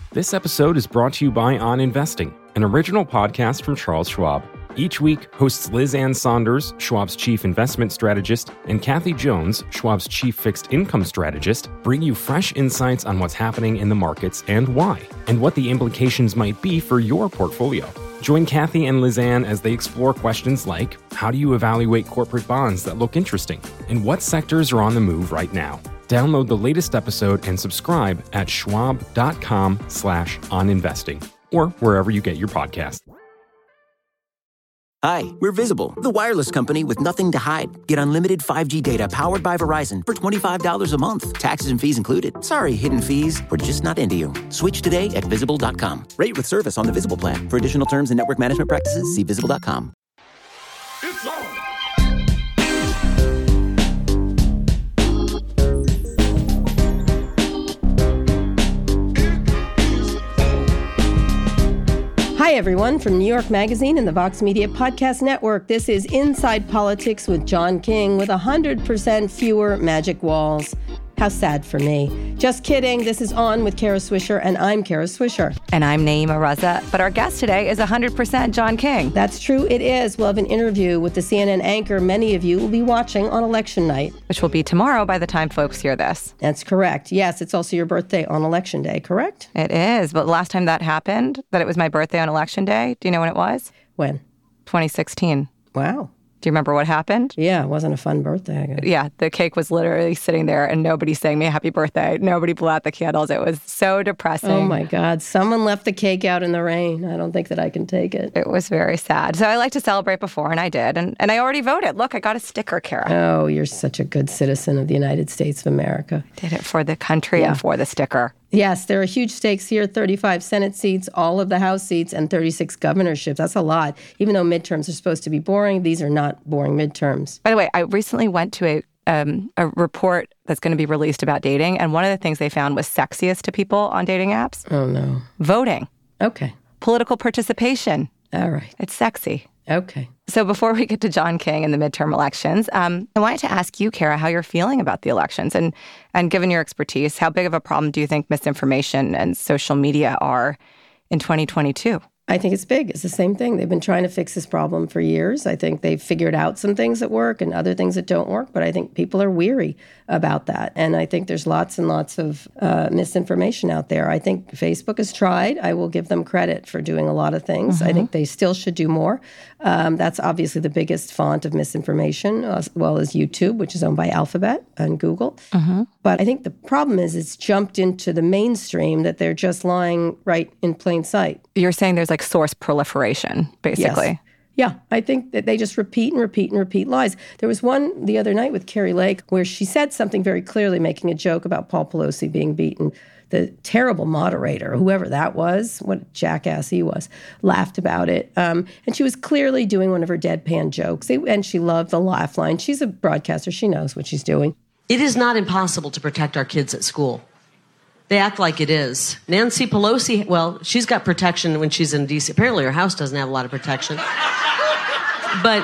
This episode is brought to you by On Investing, an original podcast from Charles Schwab. Each week, hosts Liz Ann Saunders, Schwab's chief investment strategist, and Kathy Jones, Schwab's chief fixed income strategist, bring you fresh insights on what's happening in the markets and why, and what the implications might be for your portfolio. Join Kathy and Liz Ann as they explore questions like, how do you evaluate corporate bonds that look interesting? And what sectors are on the move right now? Download the latest episode and subscribe at schwab.com/oninvesting or wherever you get your podcast. Hi, we're Visible, the wireless company with nothing to hide. Get unlimited 5G data powered by Verizon for $25 a month. Taxes and fees included. Sorry, hidden fees. We're just not into you. Switch today at Visible.com. Rate with service on the Visible plan. For additional terms and network management practices, see Visible.com. It's on! Hi, everyone, from New York Magazine and the Vox Media Podcast Network. This is Inside Politics with John King with 100% fewer magic walls. How sad for me. Just kidding. This is On with Kara Swisher, and I'm Kara Swisher. And I'm Naeema Raza, but our guest today is 100% John King. That's true, it is. We'll have an interview with the CNN anchor many of you will be watching on election night. Which will be tomorrow by the time folks hear this. That's correct. Yes, it's also your birthday on election day, correct? It is, but the last time that happened, that it was my birthday on election day, do you know when it was? When? 2016. Wow. Do you remember what happened? Yeah, it wasn't a fun birthday, I guess. Yeah, the cake was literally sitting there and nobody sang me happy birthday. Nobody blew out the candles. It was so depressing. Oh my God, someone left the cake out in the rain. I don't think that I can take it. It was very sad. So I like to celebrate before, and I did. And I already voted. Look, I got a sticker, Kara. Oh, you're such a good citizen of the United States of America. Did it for the country and for the sticker. Yes, there are huge stakes here, 35 Senate seats, all of the House seats, and 36 governorships. That's a lot. Even though midterms are supposed to be boring, these are not boring midterms. By the way, I recently went to a report that's going to be released about dating, and one of the things they found was sexiest to people on dating apps. Oh, no. Voting. Okay. Political participation. All right. It's sexy. Okay. So before we get to John King and the midterm elections, I wanted to ask you, Kara, how you're feeling about the elections. And given your expertise, how big of a problem do you think misinformation and social media are in 2022? I think it's big. It's the same thing. They've been trying to fix this problem for years. I think they've figured out some things that work and other things that don't work, but I think people are weary about that. And I think there's lots and lots of misinformation out there. I think Facebook has tried. I will give them credit for doing a lot of things. I think they still should do more. That's obviously the biggest font of misinformation, as well as YouTube, which is owned by Alphabet and Google. But I think the problem is it's jumped into the mainstream that they're just lying right in plain sight. You're saying there's like source proliferation, basically. Yes. Yeah, I think that they just repeat and repeat and repeat lies. There was one the other night with Carrie Lake where she said something very clearly, making a joke about Paul Pelosi being beaten. The terrible moderator, whoever that was, what a jackass he was, laughed about it. And she was clearly doing one of her deadpan jokes. And she loved the laugh line. She's a broadcaster. She knows what she's doing. It is not impossible to protect our kids at school. They act like it is. Nancy Pelosi, well, she's got protection when she's in D.C. Apparently her house doesn't have a lot of protection. But...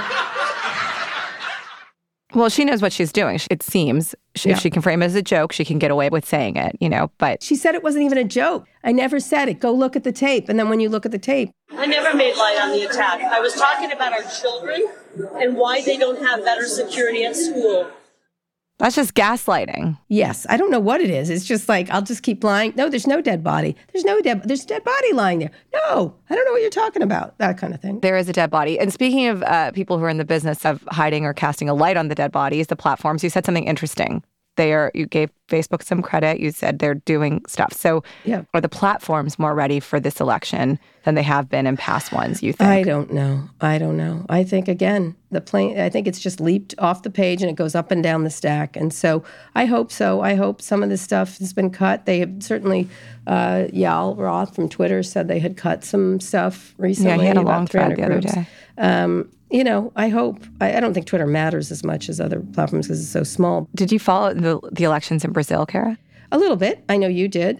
Well, she knows what she's doing, it seems. If she can frame it as a joke, she can get away with saying it, but... She said it wasn't even a joke. I never said it. Go look at the tape. And then when you look at the tape... I never made light on the attack. I was talking about our children and why they don't have better security at school. That's just gaslighting. Yes. I don't know what it is. It's just like, I'll just keep lying. No, there's no dead body. There's a dead body lying there. No, I don't know what you're talking about. That kind of thing. There is a dead body. And speaking of people who are in the business of hiding or casting a light on the dead bodies, the platforms, you said something interesting. You gave Facebook some credit. You said they're doing stuff. So are the platforms more ready for this election than they have been in past ones, you think? I don't know. I think, again, I think it's just leaped off the page and it goes up and down the stack. And so. I hope some of this stuff has been cut. They have certainly, Yael Roth from Twitter said they had cut some stuff recently. Yeah, he had a long thread the other day. I hope. I don't think Twitter matters as much as other platforms because it's so small. Did you follow the elections in Brazil, Kara? A little bit. I know you did.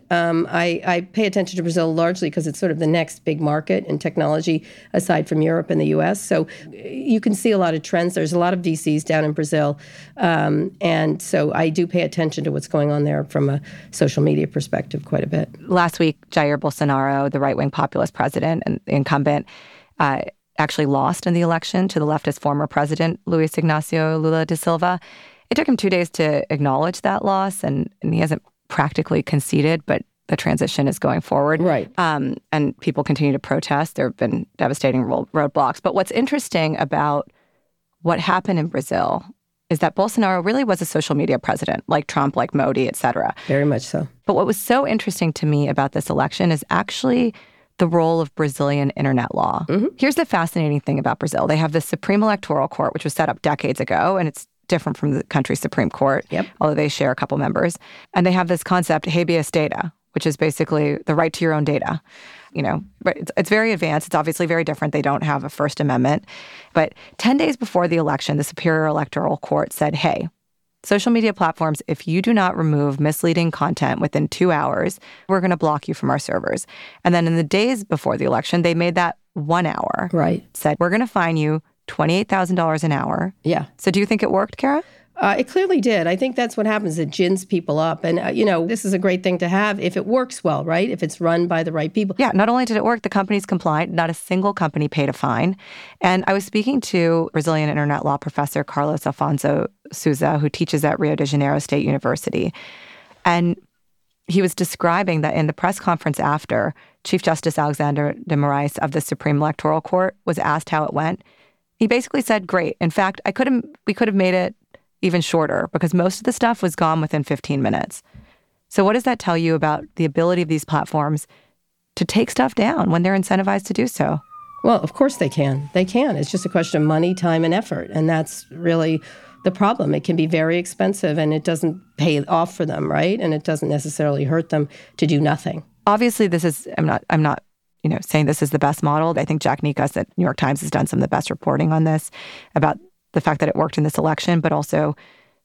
I pay attention to Brazil largely because it's sort of the next big market in technology aside from Europe and the U.S. So you can see a lot of trends. There's a lot of VCs down in Brazil. And so I do pay attention to what's going on there from a social media perspective quite a bit. Last week, Jair Bolsonaro, the right-wing populist president and incumbent, actually lost in the election to the leftist former president, Luiz Ignacio Lula da Silva. It took him 2 days to acknowledge that loss, and he hasn't practically conceded, but the transition is going forward. Right. And people continue to protest. There have been devastating roadblocks. But what's interesting about what happened in Brazil is that Bolsonaro really was a social media president, like Trump, like Modi, et cetera. Very much so. But what was so interesting to me about this election is actually the role of Brazilian internet law. Mm-hmm. Here's the fascinating thing about Brazil. They have the Supreme Electoral Court, which was set up decades ago, and it's different from the country's Supreme Court, although they share a couple members. And they have this concept, habeas data, which is basically the right to your own data. You know, it's very advanced. It's obviously very different. They don't have a First Amendment. But 10 days before the election, the Superior Electoral Court said, hey, social media platforms, if you do not remove misleading content within 2 hours, we're going to block you from our servers. And then in the days before the election, they made that 1 hour. Right. Said, we're going to fine you $28,000 an hour. Yeah. So do you think it worked, Kara? It clearly did. I think that's what happens. It gins people up. And, this is a great thing to have if it works well, right? If it's run by the right people. Yeah, not only did it work, the companies complied. Not a single company paid a fine. And I was speaking to Brazilian internet law professor Carlos Afonso Souza, who teaches at Rio de Janeiro State University. And he was describing that in the press conference after, Chief Justice Alexander de Moraes of the Supreme Electoral Court was asked how it went. He basically said, great. In fact, we could have made it even shorter because most of the stuff was gone within 15 minutes. So what does that tell you about the ability of these platforms to take stuff down when they're incentivized to do so? Well, of course they can. They can. It's just a question of money, time, and effort. And that's really the problem. It can be very expensive and it doesn't pay off for them, right? And it doesn't necessarily hurt them to do nothing. Obviously, I'm not saying this is the best model. I think Jack Nicas at New York Times has done some of the best reporting on this about the fact that it worked in this election, but also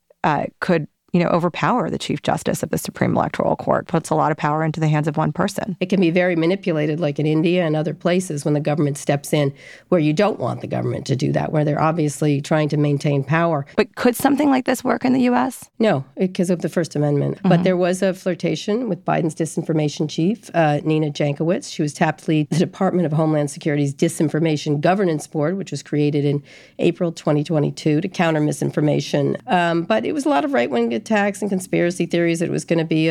could overpower the Chief Justice of the Supreme Electoral Court, puts a lot of power into the hands of one person. It can be very manipulated, like in India and other places, when the government steps in where you don't want the government to do that, where they're obviously trying to maintain power. But could something like this work in the U.S.? No, because of the First Amendment. Mm-hmm. But there was a flirtation with Biden's disinformation chief, Nina Jankowicz. She was tapped to lead the Department of Homeland Security's Disinformation Governance Board, which was created in April 2022 to counter misinformation. But it was a lot of right-wing attacks and conspiracy theories. It was going to be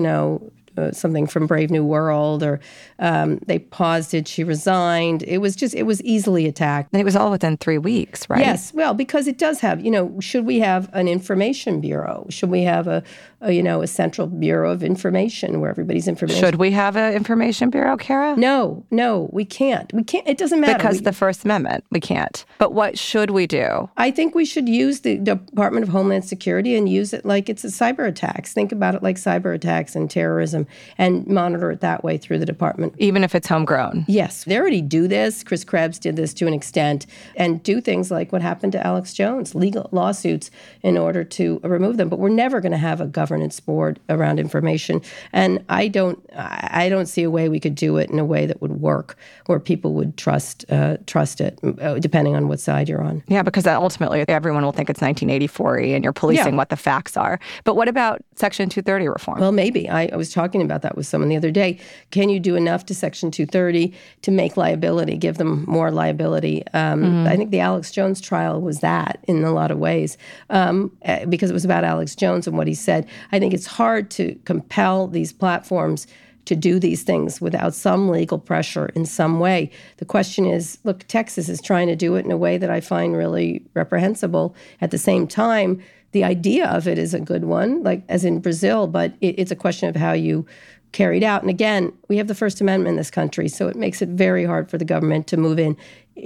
something from Brave New World, or they paused it. She resigned. It was easily attacked. And it was all within 3 weeks, right? Yes. Well, because it does have, should we have an information bureau? Should we have a central bureau of information where everybody's information? Should we have an information bureau, Kara? No, we can't. We can't. It doesn't matter. Because the First Amendment, we can't. But what should we do? I think we should use the Department of Homeland Security and use it like it's a cyber attacks. Think about it like cyber attacks and terrorism, and monitor it that way through the department. Even if it's homegrown? Yes. They already do this. Chris Krebs did this to an extent, and do things like what happened to Alex Jones, legal lawsuits in order to remove them. But we're never going to have a governance board around information. And I don't see a way we could do it in a way that would work, where people would trust it, depending on what side you're on. Yeah, because ultimately everyone will think it's 1984-y and you're policing what the facts are. But what about Section 230 reform? Well, maybe. I was talking about that with someone the other day. Can you do enough to Section 230 to make liability, give them more liability? I think the Alex Jones trial was that in a lot of ways, because it was about Alex Jones and what he said. I think it's hard to compel these platforms to do these things without some legal pressure in some way. The question is, look, Texas is trying to do it in a way that I find really reprehensible. At the same time, the idea of it is a good one, like as in Brazil, but it's a question of how you carry it out. And again, we have the First Amendment in this country, so it makes it very hard for the government to move in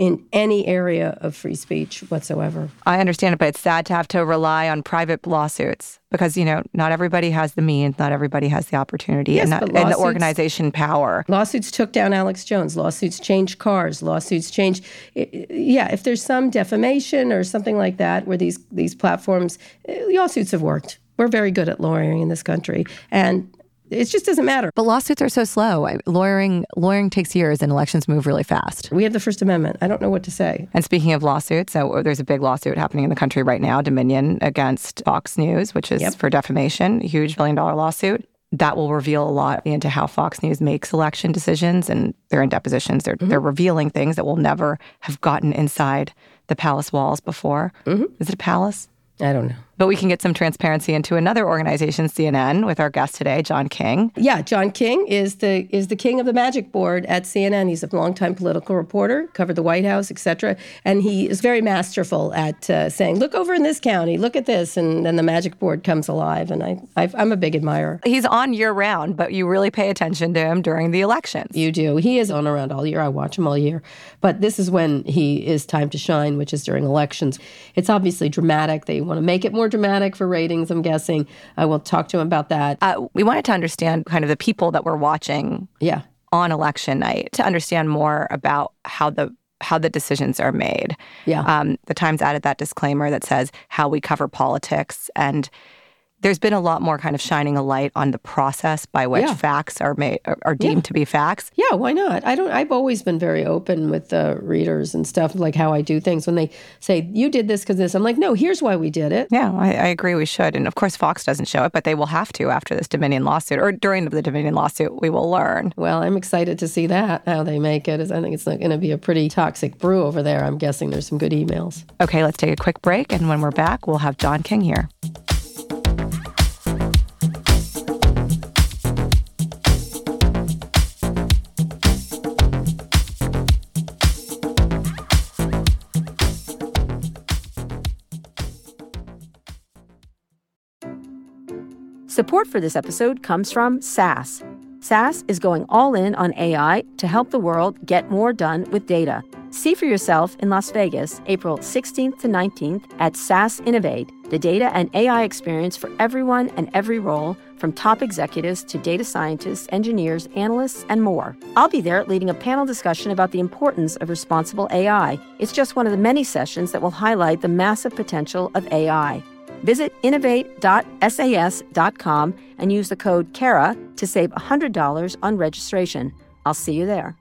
any area of free speech whatsoever. I understand it, but it's sad to have to rely on private lawsuits because, not everybody has the means, not everybody has the opportunity, and the organization power. Lawsuits took down Alex Jones. Lawsuits changed cars. Lawsuits changed. If there's some defamation or something like that where these platforms, lawsuits have worked. We're very good at lawyering in this country. And it just doesn't matter. But lawsuits are so slow. Lawyering takes years and elections move really fast. We have the First Amendment. I don't know what to say. And speaking of lawsuits, so there's a big lawsuit happening in the country right now, Dominion against Fox News, which is for defamation, a huge $1 billion lawsuit. That will reveal a lot into how Fox News makes election decisions, and they're in depositions. They're revealing things that will never have gotten inside the palace walls before. Is it a palace? I don't know. But we can get some transparency into another organization, CNN, with our guest today, John King. Yeah, John King is the king of the magic board at CNN. He's a longtime political reporter, covered the White House, et cetera. And he is very masterful at saying, look over in this county, look at this. And then the magic board comes alive. And I'm a big admirer. He's on year-round, but you really pay attention to him during the elections. You do. He is on around all year. I watch him all year. But this is when he is time to shine, which is during elections. It's obviously dramatic. They want to make it more dramatic for ratings, I'm guessing. I will talk to him about that. We wanted to understand kind of the people that we're watching on election night, to understand more about how the decisions are made. Yeah. The Times added that disclaimer that says how we cover politics, and there's been a lot more kind of shining a light on the process by which facts are deemed to be facts. Yeah, why not? I've always been very open with readers and stuff, like how I do things. When they say, you did this because this, I'm like, no, here's why we did it. Yeah, I agree we should. And of course, Fox doesn't show it, but they will have to after this Dominion lawsuit, or during the Dominion lawsuit, we will learn. Well, I'm excited to see that, how they make it. I think it's going to be a pretty toxic brew over there. I'm guessing there's some good emails. Okay, let's take a quick break. And when we're back, we'll have John King here. Support for this episode comes from SAS. SAS is going all in on AI to help the world get more done with data. See for yourself in Las Vegas, April 16th to 19th at SAS Innovate, the data and AI experience for everyone and every role, from top executives to data scientists, engineers, analysts, and more. I'll be there leading a panel discussion about the importance of responsible AI. It's just one of the many sessions that will highlight the massive potential of AI. Visit innovate.sas.com and use the code KARA to save $100 on registration. I'll see you there.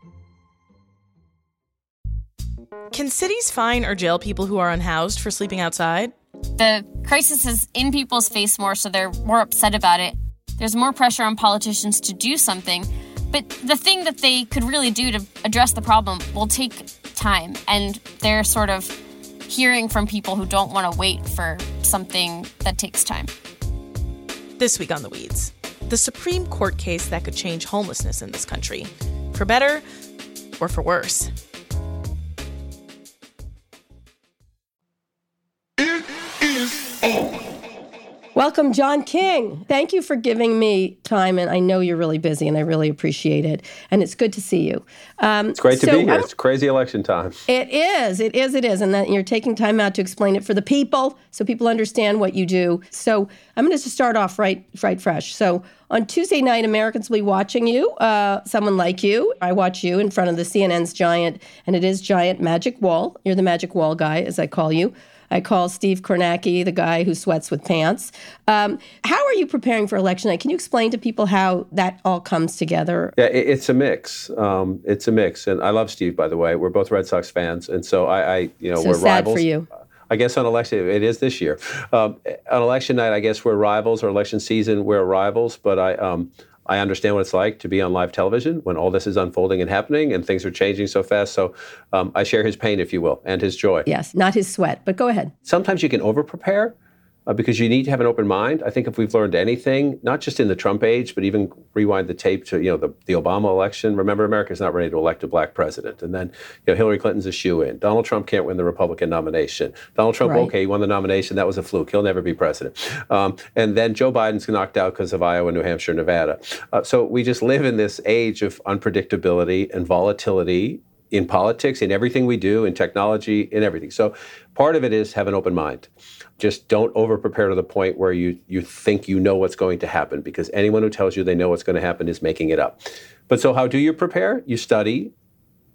Can cities fine or jail people who are unhoused for sleeping outside? The crisis is in people's face more, so they're more upset about it. There's more pressure on politicians to do something. But the thing that they could really do to address the problem will take time, and they're sort of hearing from people who don't want to wait for something that takes time. This week on The Weeds, the Supreme Court case that could change homelessness in this country, for better or for worse. It is on. Welcome, John King. Thank you for giving me time, and I know you're really busy, and I really appreciate it. And it's good to see you. It's great to be here. It's crazy election time. It is, and that you're taking time out to explain it for the people, so people understand what you do. So I'm going to just start off right fresh. So on Tuesday night, Americans will be watching you, someone like you. I watch you in front of the CNN's giant, and it is giant magic wall. You're the magic wall guy, as I call you. I call Steve Kornacki the guy who sweats with pants. How are you preparing for election night? Can you explain to people how that all comes together? Yeah, it's a mix. It's a mix. And I love Steve, by the way. We're both Red Sox fans. And so we're sad rivals. For you. I guess on election, it is this year. On election night, I guess we're rivals, or election season, we're rivals. But I understand what it's like to be on live television when all this is unfolding and happening and things are changing so fast. So I share his pain, if you will, and his joy. Yes, not his sweat, but go ahead. Sometimes you can over-prepare because you need to have an open mind. I think if we've learned anything, not just in the Trump age, but even rewind the tape to the Obama election. Remember, America's not ready to elect a black president. And then Hillary Clinton's a shoo-in. Donald Trump can't win the Republican nomination. Donald Trump, right. Okay, he won the nomination. That was a fluke. He'll never be president. And then Joe Biden's knocked out because of Iowa, New Hampshire, Nevada. So we just live in this age of unpredictability and volatility in politics, in everything we do, in technology, in everything. So part of it is have an open mind. Just don't over-prepare to the point where you think you know what's going to happen, because anyone who tells you they know what's going to happen is making it up. But so how do you prepare? You study,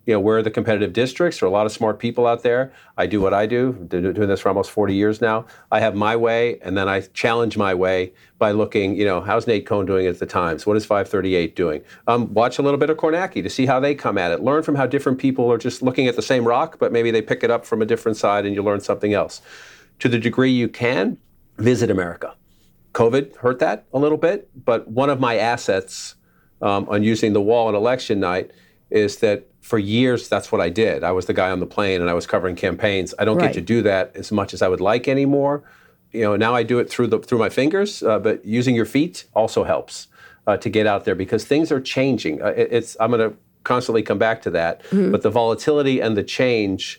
where are the competitive districts? There are a lot of smart people out there. I do what I do. I've been doing this for almost 40 years now. I have my way, and then I challenge my way by looking, how's Nate Cohn doing at the Times? What is 538 doing? Watch a little bit of Kornacki to see how they come at it. Learn from how different people are just looking at the same rock, but maybe they pick it up from a different side and you learn something else. To the degree you can, visit America. COVID hurt that a little bit, but one of my assets on using the wall on election night is that for years, that's what I did. I was the guy on the plane and I was covering campaigns. I don't get to do that as much as I would like anymore. Now I do it through my fingers, but using your feet also helps to get out there because things are changing. I'm going to constantly come back to that, but the volatility and the change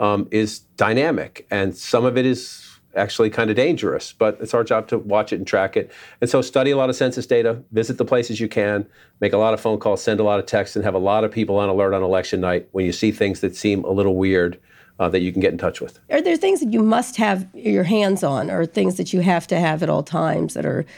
is dynamic, and some of it is actually kind of dangerous, but it's our job to watch it and track it. And so study a lot of census data, visit the places you can, make a lot of phone calls, send a lot of texts, and have a lot of people on alert on election night when you see things that seem a little weird that you can get in touch with. Are there things that you must have your hands on, or things that you have to have at all times that are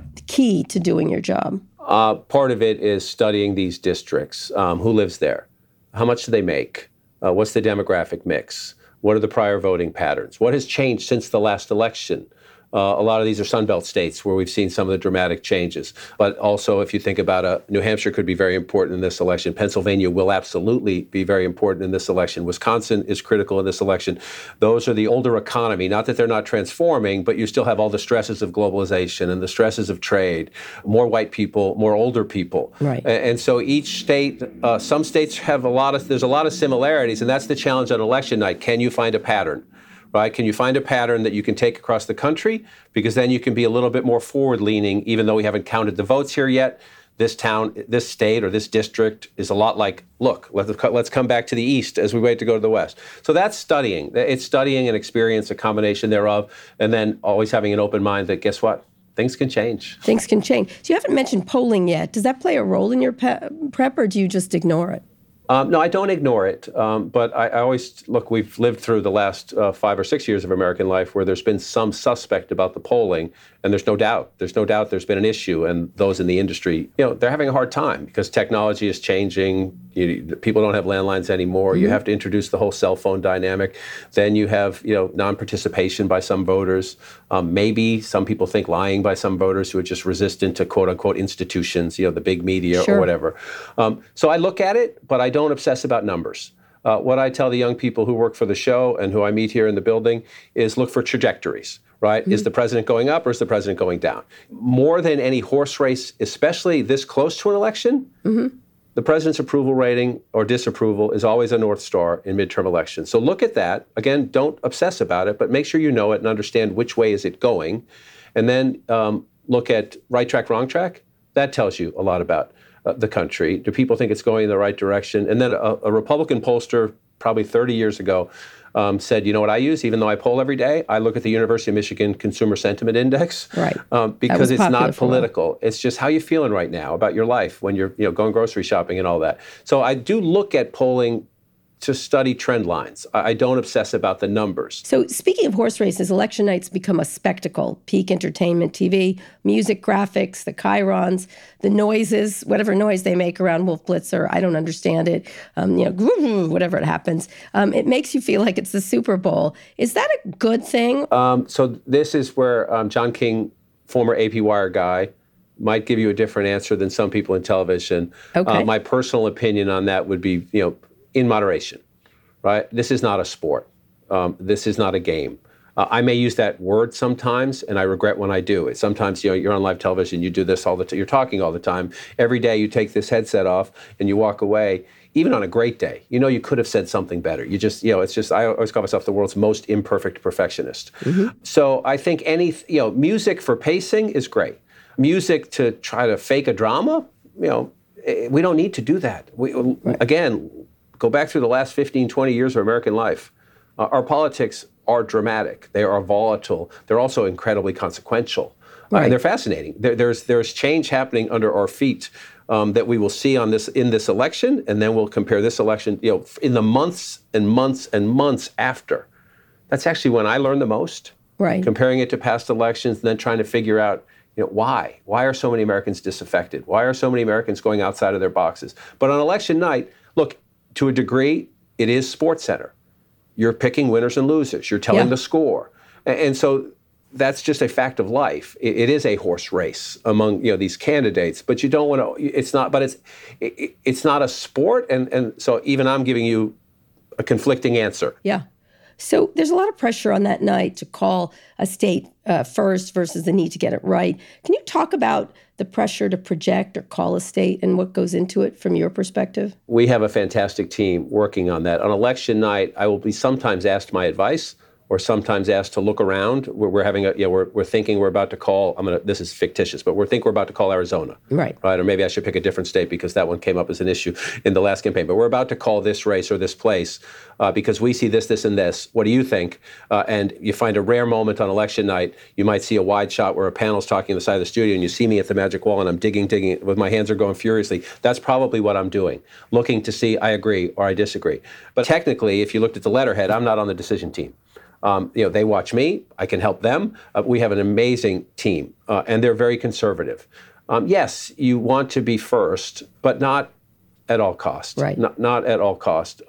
key to doing your job? Part of it is studying these districts. Who lives there? How much do they make? What's the demographic mix? What are the prior voting patterns? What has changed since the last election? A lot of these are Sunbelt states where we've seen some of the dramatic changes. But also, if you think about New Hampshire could be very important in this election. Pennsylvania will absolutely be very important in this election. Wisconsin is critical in this election. Those are the older economy. Not that they're not transforming, but you still have all the stresses of globalization and the stresses of trade, more white people, more older people. Right. And so each state, some states have there's a lot of similarities, and that's the challenge on election night. Can you find a pattern? Right? Can you find a pattern that you can take across the country? Because then you can be a little bit more forward-leaning, even though we haven't counted the votes here yet. This town, this state, or this district is a lot like, look, let's come back to the east as we wait to go to the west. So that's studying. It's studying and experience, a combination thereof, and then always having an open mind that, guess what? Things can change. Things can change. So you haven't mentioned polling yet. Does that play a role in your prep, or do you just ignore it? No, I don't ignore it, but I always, look, we've lived through the last 5 or 6 years of American life where there's been some suspect about the polling, and there's no doubt there's been an issue, and those in the industry, they're having a hard time because technology is changing. People don't have landlines anymore. You have to introduce the whole cell phone dynamic. Then you have, non-participation by some voters. Maybe some people think lying by some voters who are just resistant to quote-unquote institutions, the big media or whatever. So I look at it, but I don't obsess about numbers. What I tell the young people who work for the show and who I meet here in the building is look for trajectories, right? Is the president going up or is the president going down? More than any horse race, especially this close to an election, the president's approval rating or disapproval is always a North Star in midterm elections. So look at that. Again, don't obsess about it, but make sure you know it and understand which way is it going. And then look at right track, wrong track. That tells you a lot about the country. Do people think it's going in the right direction? And then a Republican pollster probably 30 years ago said, you know what I use, even though I poll every day? I look at the University of Michigan Consumer Sentiment Index. Right. Because it's not political. It's just how you're feeling right now about your life when you're going grocery shopping and all that. So I do look at polling to study trend lines. I don't obsess about the numbers. So speaking of horse races, election nights become a spectacle. Peak entertainment TV, music, graphics, the chyrons, the noises, whatever noise they make around Wolf Blitzer, I don't understand it. Whatever it happens. It makes you feel like it's the Super Bowl. Is that a good thing? So this is where John King, former AP Wire guy, might give you a different answer than some people in television. Okay. My personal opinion on that would be, in moderation, right? This is not a sport. This is not a game. I may use that word sometimes, and I regret when I do it. Sometimes, you're on live television, you do this all the time, you're talking all the time. Every day you take this headset off and you walk away, even on a great day. You could have said something better. You just, it's just, I always call myself the world's most imperfect perfectionist. So I think music for pacing is great. Music to try to fake a drama, we don't need to do that. Again, go back through the last 15, 20 years of American life. Our politics are dramatic. They are volatile. They're also incredibly consequential. And they're fascinating. There's change happening under our feet that we will see in this election, and then we'll compare this election, in the months and months and months after. That's actually when I learned the most. Right. Comparing it to past elections and then trying to figure out, why? Why are so many Americans disaffected? Why are so many Americans going outside of their boxes? But on election night, look, to a degree, it is SportsCenter. You're picking winners and losers. You're telling the score. And so that's just a fact of life. It is a horse race among these candidates, but you don't want to. It's not. But it's not a sport, and so even I'm giving you a conflicting answer. Yeah. So there's a lot of pressure on that night to call a state first versus the need to get it right. Can you talk about the pressure to project or call a state and what goes into it from your perspective? We have a fantastic team working on that. On election night, I will be sometimes asked my advice, or sometimes asked to look around. We're having we're thinking we're about to call. This is fictitious, but we're about to call Arizona. Right. Or maybe I should pick a different state because that one came up as an issue in the last campaign. But we're about to call this race or this place because we see this, this, and this. What do you think? And you find a rare moment on election night. You might see a wide shot where a panel's talking on the side of the studio, and you see me at the magic wall, and I'm digging, with my hands are going furiously. That's probably what I'm doing, looking to see I agree or I disagree. But technically, if you looked at the letterhead, I'm not on the decision team. They watch me. I can help them. We have an amazing team, and they're very conservative. Yes, you want to be first, but not at all cost. Right. Not at all cost.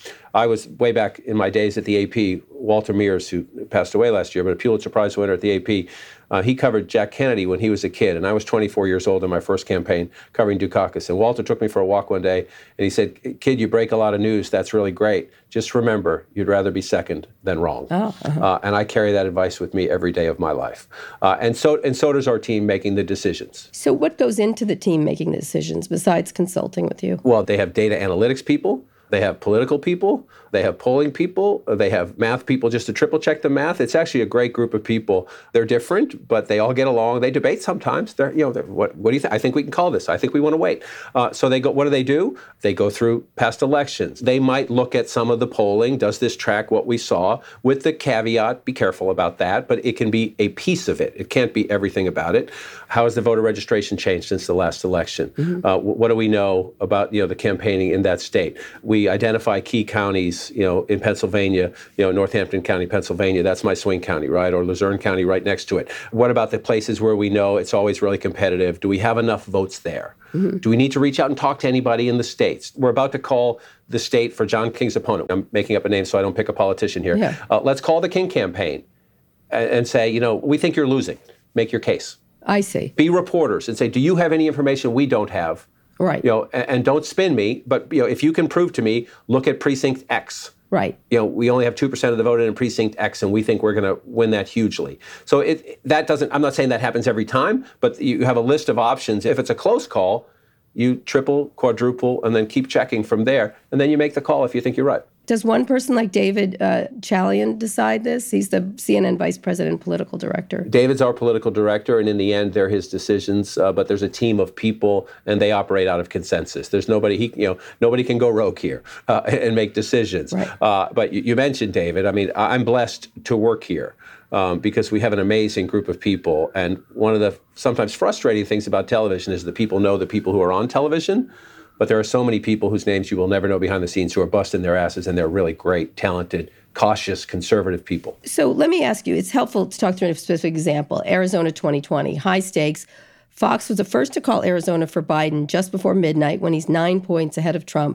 I was way back in my days at the AP. Walter Mears, who passed away last year, but a Pulitzer Prize winner at the AP, he covered Jack Kennedy when he was a kid, and I was 24 years old in my first campaign covering Dukakis. And Walter took me for a walk one day, and he said, "Kid, you break a lot of news. That's really great. Just remember, you'd rather be second than wrong." And I carry that advice with me every day of my life. And so does our team making the decisions. So what goes into the team making the decisions besides consulting with you? Well, they have data analytics people. They have political people, they have polling people, they have math people just to triple check the math. It's actually a great group of people. They're different, but they all get along. They debate sometimes. What do you think? I think we can call this. I think we want to wait. So they go. What do? They go through past elections. They might look at some of the polling. Does this track what we saw? With the caveat, be careful about that, but it can be a piece of it. It can't be everything about it. How has the voter registration changed since the last election? What do we know about the campaigning in that state? We identify key counties, in Pennsylvania, Northampton County, Pennsylvania, that's my swing county, right? Or Luzerne County right next to it. What about the places where we know it's always really competitive? Do we have enough votes there? Do we need to reach out and talk to anybody in the states? We're about to call the state for John King's opponent. I'm making up a name so I don't pick a politician here. Yeah. Let's call the King campaign and say, we think you're losing. Make your case. I see. Be reporters and say, do you have any information we don't have? Right. And don't spin me, but if you can prove to me, look at precinct X. Right. We only have 2% of the vote in precinct X, and we think we're going to win that hugely. So I'm not saying that happens every time, but you have a list of options. If it's a close call, you triple, quadruple, and then keep checking from there, and then you make the call if you think you're right. Does one person like David Chalian decide this? He's the CNN vice president and political director. David's our political director, and in the end, they're his decisions. But there's a team of people, and they operate out of consensus. There's nobody nobody can go rogue here and make decisions. Right. But you mentioned David. I mean, I'm blessed to work here because we have an amazing group of people. And one of the sometimes frustrating things about television is that people know the people who are on television. But there are so many people whose names you will never know behind the scenes who are busting their asses, and they're really great, talented, cautious, conservative people. So let me ask you, it's helpful to talk through a specific example. Arizona 2020, high stakes. Fox was the first to call Arizona for Biden just before midnight when he's 9 points ahead of Trump.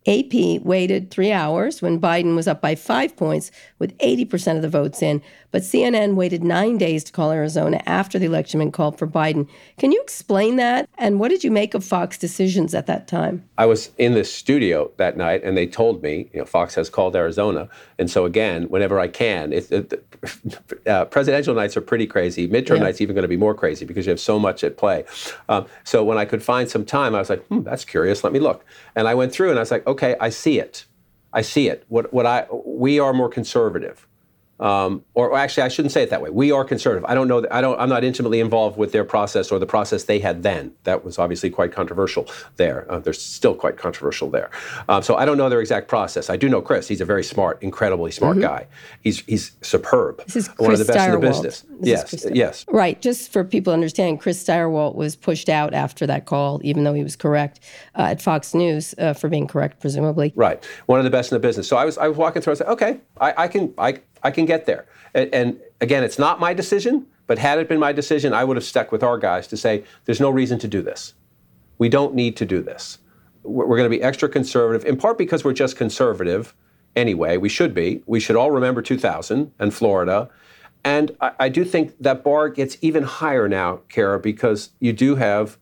AP waited 3 hours when Biden was up by 5 points with 80% of the votes in. But CNN waited 9 days to call Arizona after the election and called for Biden. Can you explain that? And what did you make of Fox decisions at that time? I was in the studio that night, and they told me, Fox has called Arizona. And so again, whenever I can, presidential nights are pretty crazy. Midterm nights even going to be more crazy because you have so much at play. So when I could find some time, I was like, that's curious. Let me look. And I went through, and I was like, okay, I see it. We are more conservative. Or actually, I shouldn't say it that way. We are conservative. I don't know. I'm not intimately involved with their process or the process they had then. That was obviously quite controversial there. They're still quite controversial there. So I don't know their exact process. I do know Chris. He's a very smart, incredibly smart guy. He's superb. This is Chris one of the best Stirewalt. in the business. Yes. Right. Just for people to understand, Chris Stirewalt was pushed out after that call, even though he was correct at Fox News for being correct, presumably. Right. One of the best in the business. So I was walking through. I said, okay, I can get there. And again, it's not my decision, but had it been my decision, I would have stuck with our guys to say, there's no reason to do this. We don't need to do this. We're going to be extra conservative, in part because we're just conservative anyway. We should be. We should all remember 2000 and Florida. And I do think that bar gets even higher now, Kara, because you do have,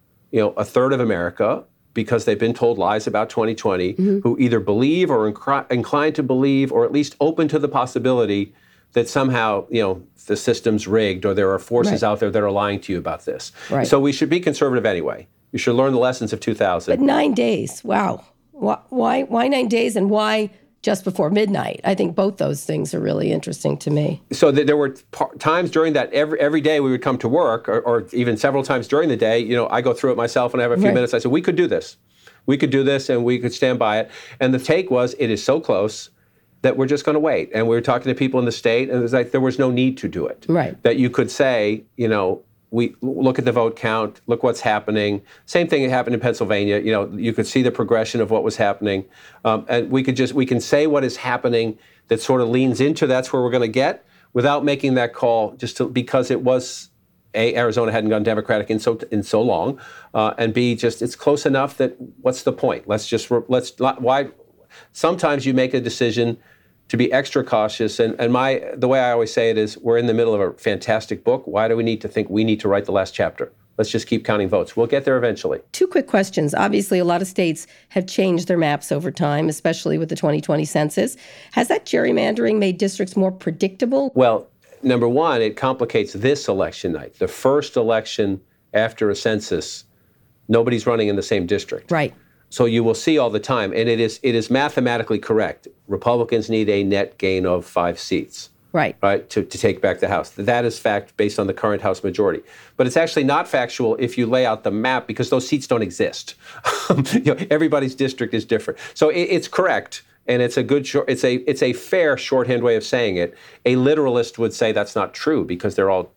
a third of America, because they've been told lies about 2020, who either believe or inclined to believe, or at least open to the possibility that somehow, the system's rigged, or there are forces out there that are lying to you about this. Right. So we should be conservative anyway. You should learn the lessons of 2000. But 9 days, wow. Why 9 days, and why just before midnight? I think both those things are really interesting to me. So there were times during that, every day we would come to work, or even several times during the day, I go through it myself and I have a few minutes. I said, we could do this. We could do this and we could stand by it. And the take was, it is so close that we're just going to wait. And we were talking to people in the state, and it was like there was no need to do it. Right. That you could say, we look at the vote count, look what's happening. Same thing that happened in Pennsylvania. You could see the progression of what was happening. And we can say what is happening that sort of leans into that's where we're going to get, without making that call because it was, A, Arizona hadn't gone Democratic in so long, and B, just it's close enough that what's the point? Why? Sometimes you make a decision to be extra cautious, and the way I always say it is, we're in the middle of a fantastic book. Why do we need to think we need to write the last chapter? Let's just keep counting votes. We'll get there eventually. 2 quick questions. Obviously, a lot of states have changed their maps over time, especially with the 2020 census. Has that gerrymandering made districts more predictable? Well, number one, it complicates this election night. The first election after a census, nobody's running in the same district. Right. So you will see all the time, and it is mathematically correct. Republicans need a net gain of 5 seats. Right. Right, to take back the House. That is fact based on the current House majority. But it's actually not factual if you lay out the map, because those seats don't exist. Everybody's district is different. So it's correct, and it's a fair shorthand way of saying it. A literalist would say that's not true, because they're all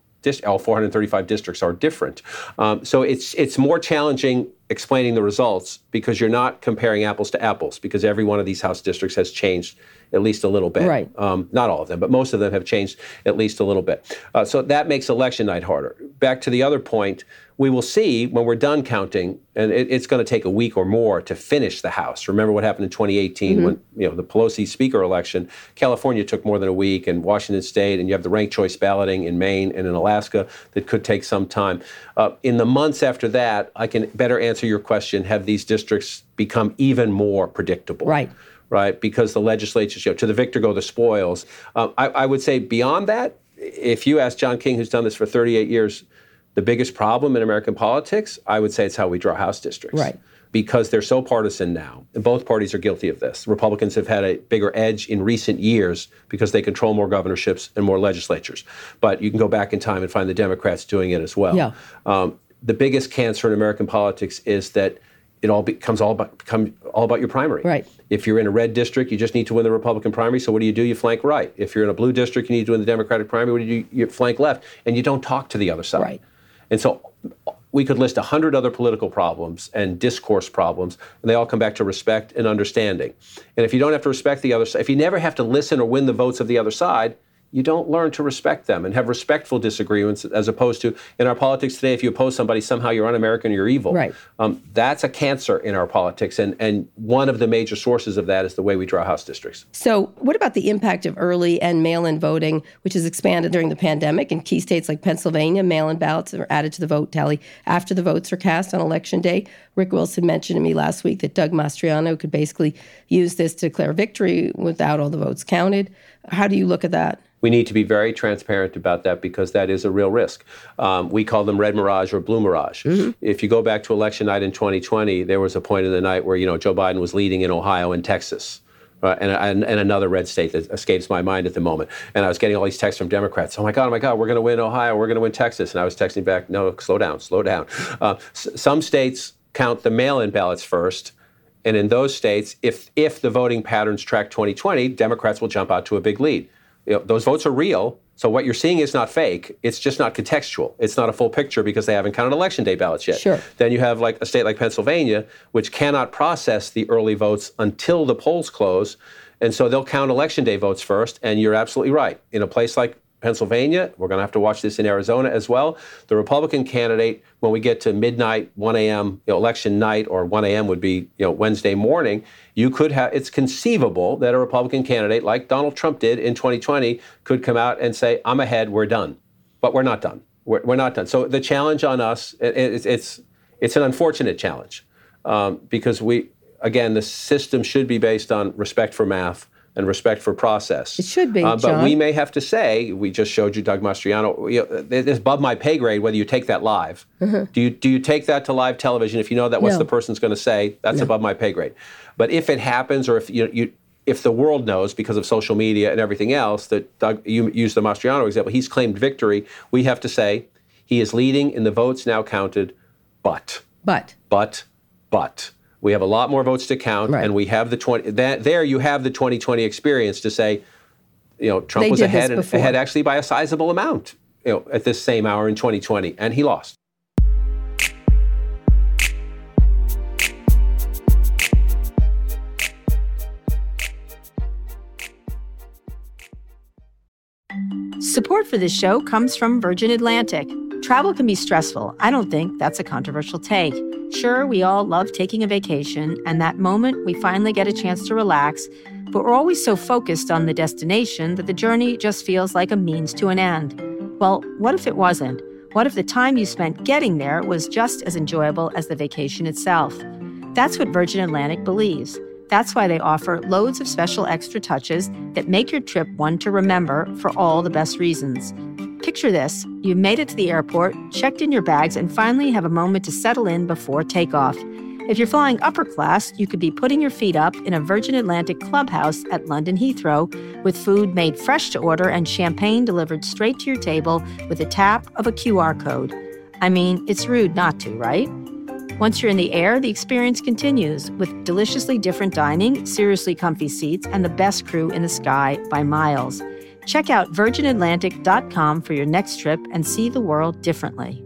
435 districts are different. So it's more challenging explaining the results, because you're not comparing apples to apples, because every one of these House districts has changed at least a little bit. Right. Not all of them, but most of them have changed at least a little bit. So that makes election night harder. Back to the other point, we will see when we're done counting, and it's going to take a week or more to finish the House. Remember what happened in 2018 when the Pelosi Speaker election. California took more than a week, and Washington State, and you have the ranked choice balloting in Maine and in Alaska that could take some time. In the months after that, I can better answer your question, have these districts become even more predictable? Right, because the legislature, to the victor go the spoils. I would say beyond that, if you ask John King, who's done this for 38 years, the biggest problem in American politics, I would say it's how we draw House districts. Right. Because they're so partisan now, and both parties are guilty of this. Republicans have had a bigger edge in recent years because they control more governorships and more legislatures. But you can go back in time and find the Democrats doing it as well. Yeah. The biggest cancer in American politics is that it all becomes all about your primary. Right. If you're in a red district, you just need to win the Republican primary. So what do? You flank right. If you're in a blue district, you need to win the Democratic primary. What do? You flank left, and you don't talk to the other side. Right. And so we could list 100 other political problems and discourse problems, and they all come back to respect and understanding. And if you don't have to respect the other side, if you never have to listen or win the votes of the other side, you don't learn to respect them and have respectful disagreements, as opposed to, in our politics today, if you oppose somebody, somehow you're un-American or you're evil. Right. That's a cancer in our politics, and one of the major sources of that is the way we draw House districts. So what about the impact of early and mail-in voting, which has expanded during the pandemic? In key states like Pennsylvania, mail-in ballots are added to the vote tally after the votes are cast on Election Day. Rick Wilson mentioned to me last week that Doug Mastriano could basically use this to declare victory without all the votes counted. How do you look at that? We need to be very transparent about that, because that is a real risk. We call them red mirage or blue mirage. Mm-hmm. If you go back to election night in 2020, there was a point in the night where Joe Biden was leading in Ohio and Texas. And another red state that escapes my mind at the moment. And I was getting all these texts from Democrats. Oh my God, we're going to win Ohio. We're going to win Texas. And I was texting back, no, slow down. Some states count the mail-in ballots first. And in those states, if the voting patterns track 2020, Democrats will jump out to a big lead. Those votes are real. So what you're seeing is not fake. It's just not contextual. It's not a full picture because they haven't counted Election Day ballots yet. Sure. Then you have like a state like Pennsylvania, which cannot process the early votes until the polls close. And so they'll count Election Day votes first. And you're absolutely right. In a place like Pennsylvania. We're going to have to watch this in Arizona as well. The Republican candidate, when we get to midnight, 1 a.m. Election night, or 1 a.m. would be Wednesday morning, you could have. It's conceivable that a Republican candidate, like Donald Trump did in 2020, could come out and say, "I'm ahead. We're done," but we're not done. We're not done. So the challenge on us, it's an unfortunate challenge because the system should be based on respect for math and respect for process. It should be, but John. we may have to say, we just showed you Doug Mastriano, it's above my pay grade whether you take that live. Do you take that to live television if you know that what the person's going to say? That's above my pay grade. But if it happens, or if the world knows because of social media and everything else that Doug, you used the Mastriano example, he's claimed victory, we have to say he is leading in the votes now counted, but. We have a lot more votes to count, and we have there you have the 2020 experience to say, Trump was ahead actually by a sizable amount, at this same hour in 2020, and he lost. Support for this show comes from Virgin Atlantic. Travel can be stressful. I don't think that's a controversial take. Sure, we all love taking a vacation, and that moment we finally get a chance to relax, but we're always so focused on the destination that the journey just feels like a means to an end. Well, what if it wasn't? What if the time you spent getting there was just as enjoyable as the vacation itself? That's what Virgin Atlantic believes. That's why they offer loads of special extra touches that make your trip one to remember for all the best reasons. Picture this. You've made it to the airport, checked in your bags, and finally have a moment to settle in before takeoff. If you're flying upper class, you could be putting your feet up in a Virgin Atlantic clubhouse at London Heathrow with food made fresh to order and champagne delivered straight to your table with a tap of a QR code. I mean, it's rude not to, right? Once you're in the air, the experience continues with deliciously different dining, seriously comfy seats, and the best crew in the sky by miles. Check out virginatlantic.com for your next trip and see the world differently.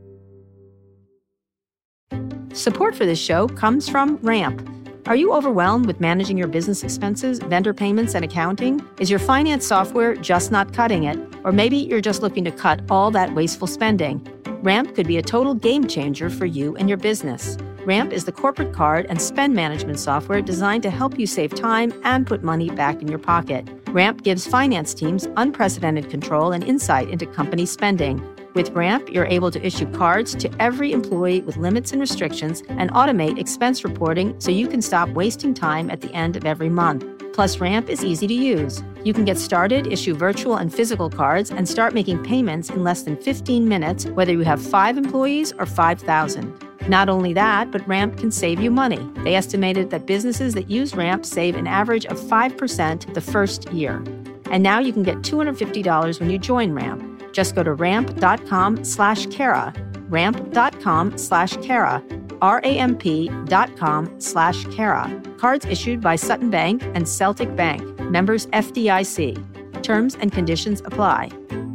Support for this show comes from Ramp. Are you overwhelmed with managing your business expenses, vendor payments, and accounting? Is your finance software just not cutting it? Or maybe you're just looking to cut all that wasteful spending. Ramp could be a total game changer for you and your business. Ramp is the corporate card and spend management software designed to help you save time and put money back in your pocket. Ramp gives finance teams unprecedented control and insight into company spending. With Ramp, you're able to issue cards to every employee with limits and restrictions and automate expense reporting so you can stop wasting time at the end of every month. Plus, Ramp is easy to use. You can get started, issue virtual and physical cards, and start making payments in less than 15 minutes, whether you have 5 employees or 5,000. Not only that, but Ramp can save you money. They estimated that businesses that use Ramp save an average of 5% the first year. And now you can get $250 when you join Ramp. Just go to ramp.com/Kara, ramp.com/Kara, ramp.com/Kara. Cards issued by Sutton Bank and Celtic Bank, members FDIC. Terms and conditions apply.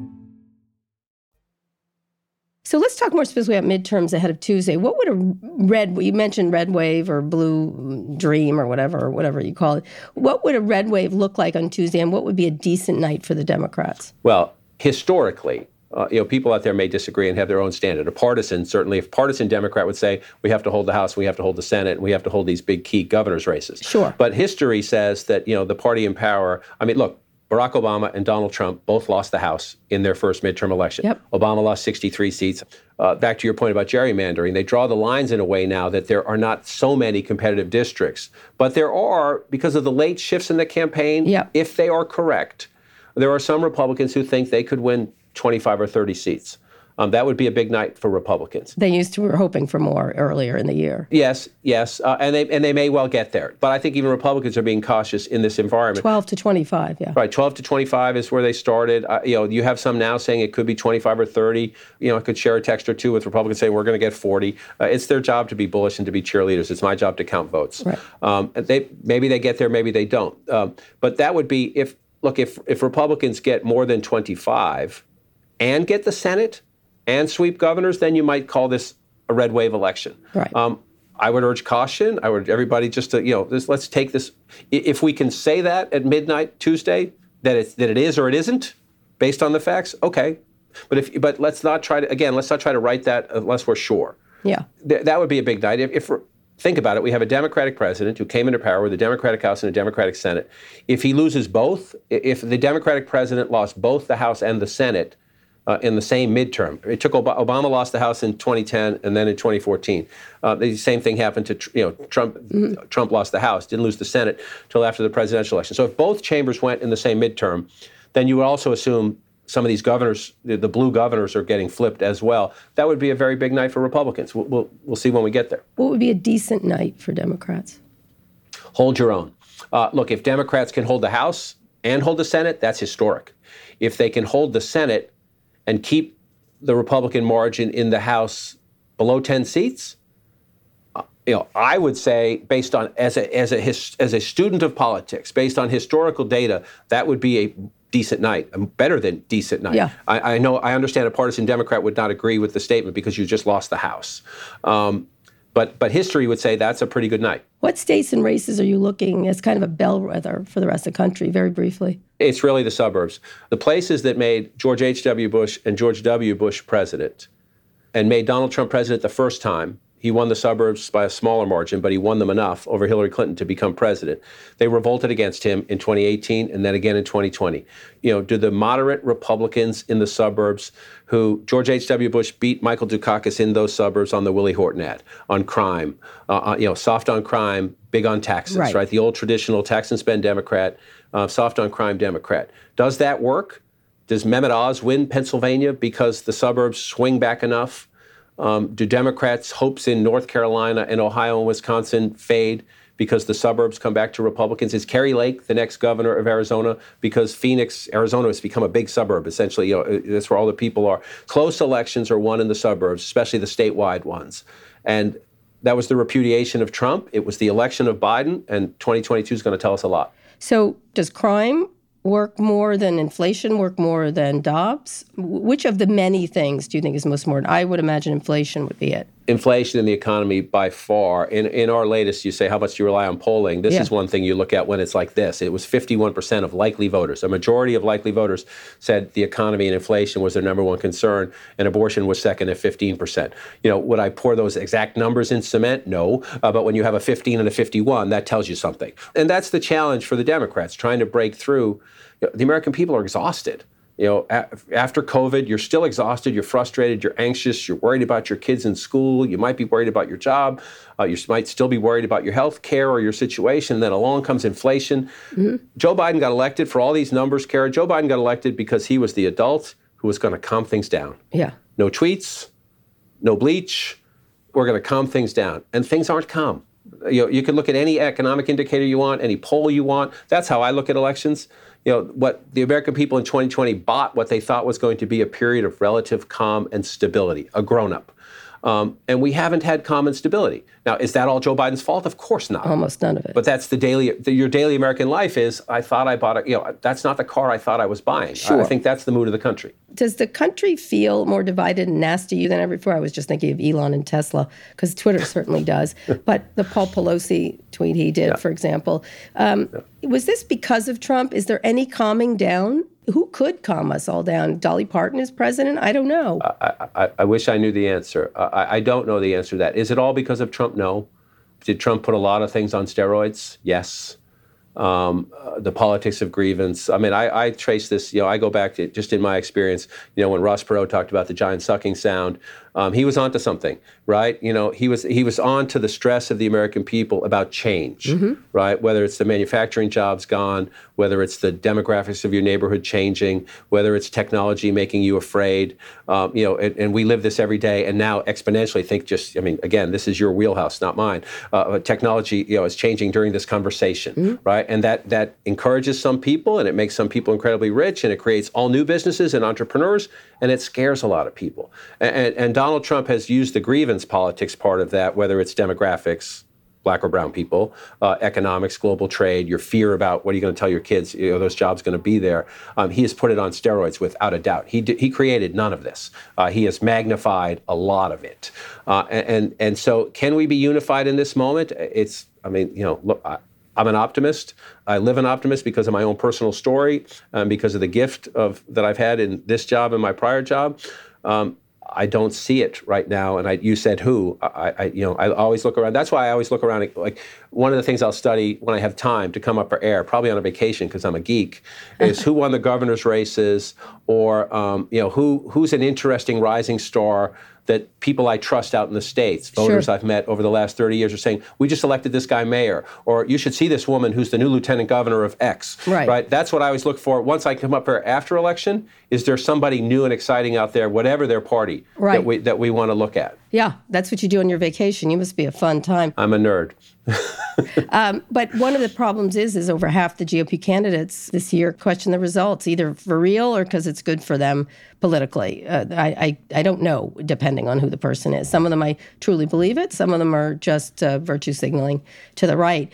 So let's talk more specifically about midterms ahead of Tuesday. What would you mentioned red wave or blue dream or whatever you call it. What would a red wave look like on Tuesday, and what would be a decent night for the Democrats? Well, historically, people out there may disagree and have their own standard. A partisan Democrat would say, we have to hold the House, we have to hold the Senate, and we have to hold these big key governor's races. Sure. But history says that, the party in power, look, Barack Obama and Donald Trump both lost the House in their first midterm election. Yep. Obama lost 63 seats. Back to your point about gerrymandering, they draw the lines in a way now that there are not so many competitive districts. But there are, because of the late shifts in the campaign, if they are correct, there are some Republicans who think they could win 25 or 30 seats. That would be a big night for Republicans. They were hoping for more earlier in the year. Yes, and they may well get there. But I think even Republicans are being cautious in this environment. 12 to 25, yeah. Right, 12 to 25 is where they started. You have some now saying it could be 25 or 30. I could share a text or two with Republicans saying we're going to get 40. It's their job to be bullish and to be cheerleaders. It's my job to count votes. Right. Maybe they get there, maybe they don't. But that would be if Republicans get more than 25 and get the Senate and sweep governors, then you might call this a red wave election. Right. I would urge caution. I would everybody just to let's take this. If we can say that at midnight Tuesday that it is or it isn't, based on the facts, okay. But let's not try to write that unless we're sure. Yeah. That would be a big night. Think about it. We have a Democratic president who came into power with a Democratic House and a Democratic Senate. If he loses both, if the Democratic president lost both the House and the Senate in the same midterm, it took Obama lost the House in 2010 and then in 2014. The same thing happened to Trump. Mm-hmm. Trump lost the House, didn't lose the Senate until after the presidential election. So if both chambers went in the same midterm, then you would also assume some of these governors, the blue governors, are getting flipped as well. That would be a very big night for Republicans. We'll see when we get there. What would be a decent night for Democrats? Hold your own. Look, if Democrats can hold the House and hold the Senate, that's historic. If they can hold the Senate and keep the Republican margin in the House below 10 seats, I would say, based on as a student of politics, based on historical data, that would be a decent night, better than decent night. Yeah. I understand a partisan Democrat would not agree with the statement because you just lost the House. But history would say that's a pretty good night. What states and races are you looking as kind of a bellwether for the rest of the country, very briefly? It's really the suburbs. The places that made George H.W. Bush and George W. Bush president and made Donald Trump president the first time. He won the suburbs by a smaller margin, but he won them enough over Hillary Clinton to become president. They revolted against him in 2018 and then again in 2020. Do the moderate Republicans in the suburbs who George H.W. Bush beat Michael Dukakis in those suburbs on the Willie Horton ad, on crime, soft on crime, big on taxes, right? The old traditional tax and spend Democrat, soft on crime Democrat. Does that work? Does Mehmet Oz win Pennsylvania because the suburbs swing back enough? Do Democrats' hopes in North Carolina and Ohio and Wisconsin fade because the suburbs come back to Republicans? Is Kerry Lake the next governor of Arizona because Phoenix, Arizona has become a big suburb, essentially? That's where all the people are. Close elections are won in the suburbs, especially the statewide ones. And that was the repudiation of Trump. It was the election of Biden, and 2022 is going to tell us a lot. So does crime work more than inflation, work more than Dobbs? Which of the many things do you think is most important? I would imagine inflation would be it. Inflation in the economy by far. In our latest, you say, how much do you rely on polling? This is one thing you look at when it's like this. It was 51% of likely voters. A majority of likely voters said the economy and inflation was their number one concern, and abortion was second at 15%. Would I pour those exact numbers in cement? No. But when you have a 15 and a 51, that tells you something. And that's the challenge for the Democrats, trying to break through. The American people are exhausted. After COVID, you're still exhausted, you're frustrated, you're anxious, you're worried about your kids in school, you might be worried about your job, you might still be worried about your health care or your situation. Then along comes inflation. Mm-hmm. Joe Biden got elected for all these numbers, Kara. Joe Biden got elected because he was the adult who was going to calm things down. Yeah. No tweets, no bleach. We're going to calm things down. And things aren't calm. You can look at any economic indicator you want, any poll you want. That's how I look at elections. What the American people in 2020 bought what they thought was going to be a period of relative calm and stability, a grown-up. And we haven't had calm and stability. Now, is that all Joe Biden's fault? Of course not. Almost none of it. But that's your daily American life is, I thought I bought that's not the car I thought I was buying. Sure. I think that's the mood of the country. Does the country feel more divided and nasty than ever before? I was just thinking of Elon and Tesla, because Twitter certainly does. But the Paul Pelosi tweet he did, for example, was this because of Trump? Is there any calming down? Who could calm us all down? Dolly Parton is president? I don't know. I wish I knew the answer. I don't know the answer to that. Is it all because of Trump? No. Did Trump put a lot of things on steroids? Yes. The politics of grievance. I mean, I trace this, I go back to just in my experience, when Ross Perot talked about the giant sucking sound, he was onto something, right? He was on to the stress of the American people about change, right? Whether it's the manufacturing jobs gone, whether it's the demographics of your neighborhood changing, whether it's technology making you afraid, and we live this every day. And now exponentially think again, this is your wheelhouse, not mine. Technology, is changing during this conversation, right? And that encourages some people, and it makes some people incredibly rich, and it creates all new businesses and entrepreneurs, and it scares a lot of people. And Donald Trump has used the grievance politics part of that, whether it's demographics, black or brown people, economics, global trade, your fear about what are you going to tell your kids, those jobs going to be there. He has put it on steroids without a doubt. He created none of this. He has magnified a lot of it. And so can we be unified in this moment? Look, I'm an optimist. I live an optimist because of my own personal story, because of the gift that I've had in this job and my prior job. I don't see it right now. And you said who? I always look around. That's why I always look around. Like one of the things I'll study when I have time to come up for air, probably on a vacation because I'm a geek, is who won the governor's races, or who's an interesting rising star that people I trust out in the States, voters I've met over the last 30 years are saying, we just elected this guy mayor, or you should see this woman who's the new lieutenant governor of X. Right? That's what I always look for. Once I come up for after election, is there somebody new and exciting out there, whatever their party, that we want to look at? Yeah, that's what you do on your vacation. You must be a fun time. I'm a nerd. But one of the problems is over half the GOP candidates this year question the results, either for real or because it's good for them politically. I don't know, depending on who the person is. Some of them I truly believe it. Some of them are just virtue signaling to the right.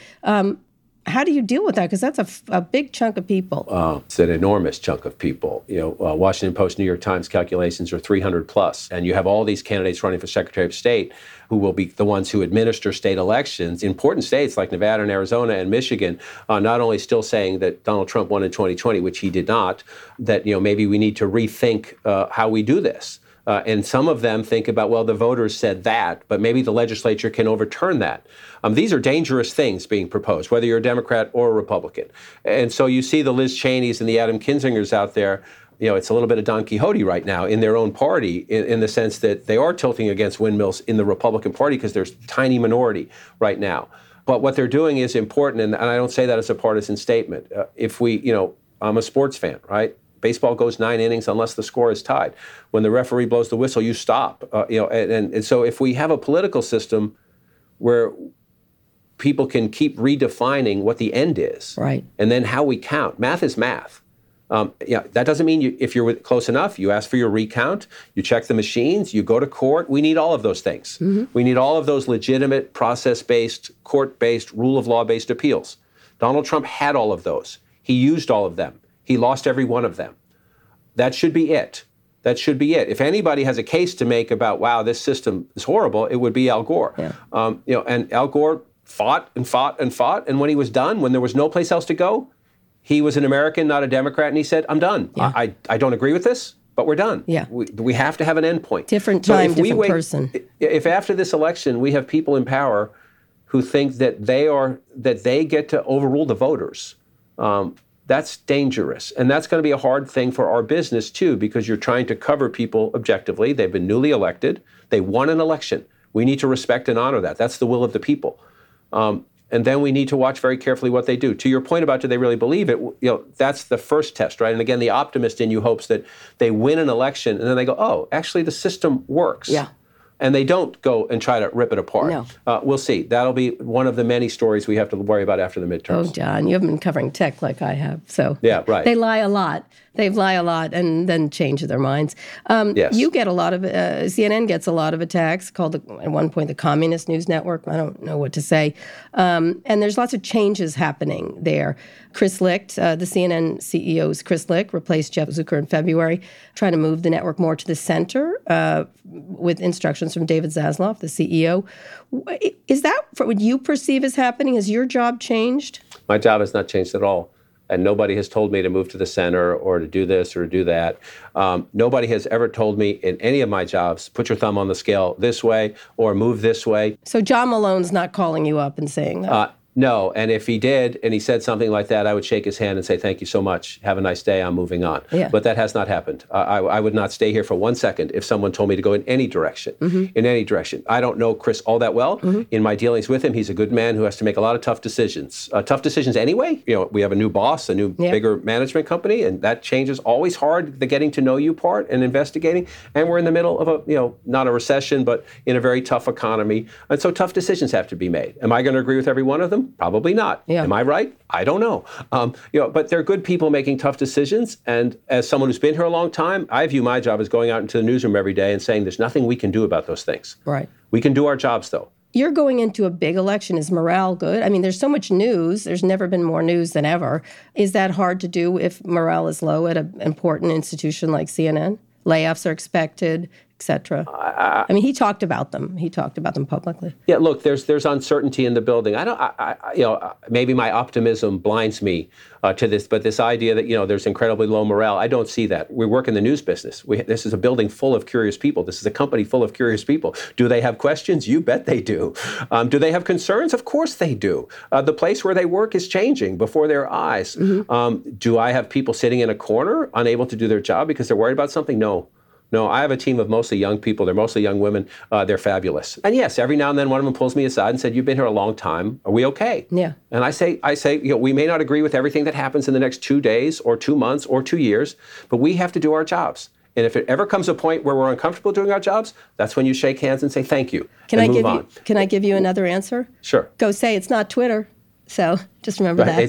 How do you deal with that? Because that's a big chunk of people. It's an enormous chunk of people. Washington Post, New York Times calculations are 300 plus. And you have all these candidates running for Secretary of State who will be the ones who administer state elections. Important states like Nevada and Arizona and Michigan, not only still saying that Donald Trump won in 2020, which he did not, that maybe we need to rethink how we do this. And some of them think about, well, the voters said that, but maybe the legislature can overturn that. These are dangerous things being proposed, whether you're a Democrat or a Republican. And so you see the Liz Cheneys and the Adam Kinzingers out there. It's a little bit of Don Quixote right now in their own party, in the sense that they are tilting against windmills in the Republican Party because there's a tiny minority right now. But what they're doing is important, and I don't say that as a partisan statement. I'm a sports fan, right? Baseball goes 9 innings unless the score is tied. When the referee blows the whistle, you stop. And so if we have a political system where people can keep redefining what the end is, right, and then how we count. Math is math. That doesn't mean if you're close enough, you ask for your recount, you check the machines, you go to court. We need all of those things. Mm-hmm. We need all of those legitimate, process-based, court-based, rule of law-based appeals. Donald Trump had all of those. He used all of them. He lost every one of them. That should be it. That should be it. If anybody has a case to make about, wow, this system is horrible, it would be Al Gore. Yeah. And Al Gore fought and fought and fought. And when he was done, when there was no place else to go, he was an American, not a Democrat, and he said, I'm done. Yeah. I don't agree with this, but we're done. Yeah. We have to have an end point. Different time, different person. If after this election we have people in power who think that they get to overrule the voters, that's dangerous. And that's going to be a hard thing for our business, too, because you're trying to cover people objectively. They've been newly elected. They won an election. We need to respect and honor that. That's the will of the people. And then we need to watch very carefully what they do. To your point about do they really believe it, that's the first test, right? And again, the optimist in you hopes that they win an election and then they go, oh, actually the system works. Yeah. And they don't go and try to rip it apart. No. We'll see. That'll be one of the many stories we have to worry about after the midterms. Oh, John, you haven't been covering tech like I have. So yeah, right. They lie a lot. They lie a lot and then change their minds. Yes. You get a lot of, CNN gets a lot of attacks, called at one point the Communist News Network. I don't know what to say. And there's lots of changes happening there. Chris Licht, the CNN CEO's Chris Licht, replaced Jeff Zucker in February, trying to move the network more to the center with instructions from David Zaslav, the CEO. Is that what you perceive as happening? Has your job changed? My job has not changed at all. And nobody has told me to move to the center or to do this or to do that. Nobody has ever told me in any of my jobs, put your thumb on the scale this way or move this way. So John Malone's not calling you up and saying that? No, and if he did and he said something like that, I would shake his hand and say, thank you so much. Have a nice day. I'm moving on. Yeah. But that has not happened. I would not stay here for 1 second if someone told me to go in any direction, in any direction. I don't know Chris all that well. In my dealings with him, he's a good man who has to make a lot of tough decisions. Tough decisions anyway. We have a new boss, a new bigger management company, and that changes. Always hard, the getting to know you part and investigating. And we're in the middle of not a recession, but in a very tough economy. And so tough decisions have to be made. Am I going to agree with every one of them? Probably not. Yeah. Am I right? I don't know. But they're good people making tough decisions. And as someone who's been here a long time, I view my job as going out into the newsroom every day and saying there's nothing we can do about those things. Right. We can do our jobs, though. You're going into a big election. Is morale good? I mean, there's so much news. There's never been more news than ever. Is that hard to do if morale is low at an important institution like CNN? Layoffs are expected. etc. I mean, he talked about them. He talked about them publicly. Yeah, look, there's uncertainty in the building. Maybe my optimism blinds me to this, but this idea that, there's incredibly low morale, I don't see that. We work in the news business. This is a building full of curious people. This is a company full of curious people. Do they have questions? You bet they do. Do they have concerns? Of course they do. The place where they work is changing before their eyes. Do I have people sitting in a corner, unable to do their job because they're worried about something? No, I have a team of mostly young people. They're mostly young women. They're fabulous. And yes, every now and then one of them pulls me aside and said, "You've been here a long time. Are we okay?" Yeah. And I say, we may not agree with everything that happens in the next 2 days or 2 months or 2 years, but we have to do our jobs. And if it ever comes a point where we're uncomfortable doing our jobs, that's when you shake hands and say thank you. Can I give you another answer? Sure. Go say it's not Twitter. So just remember that.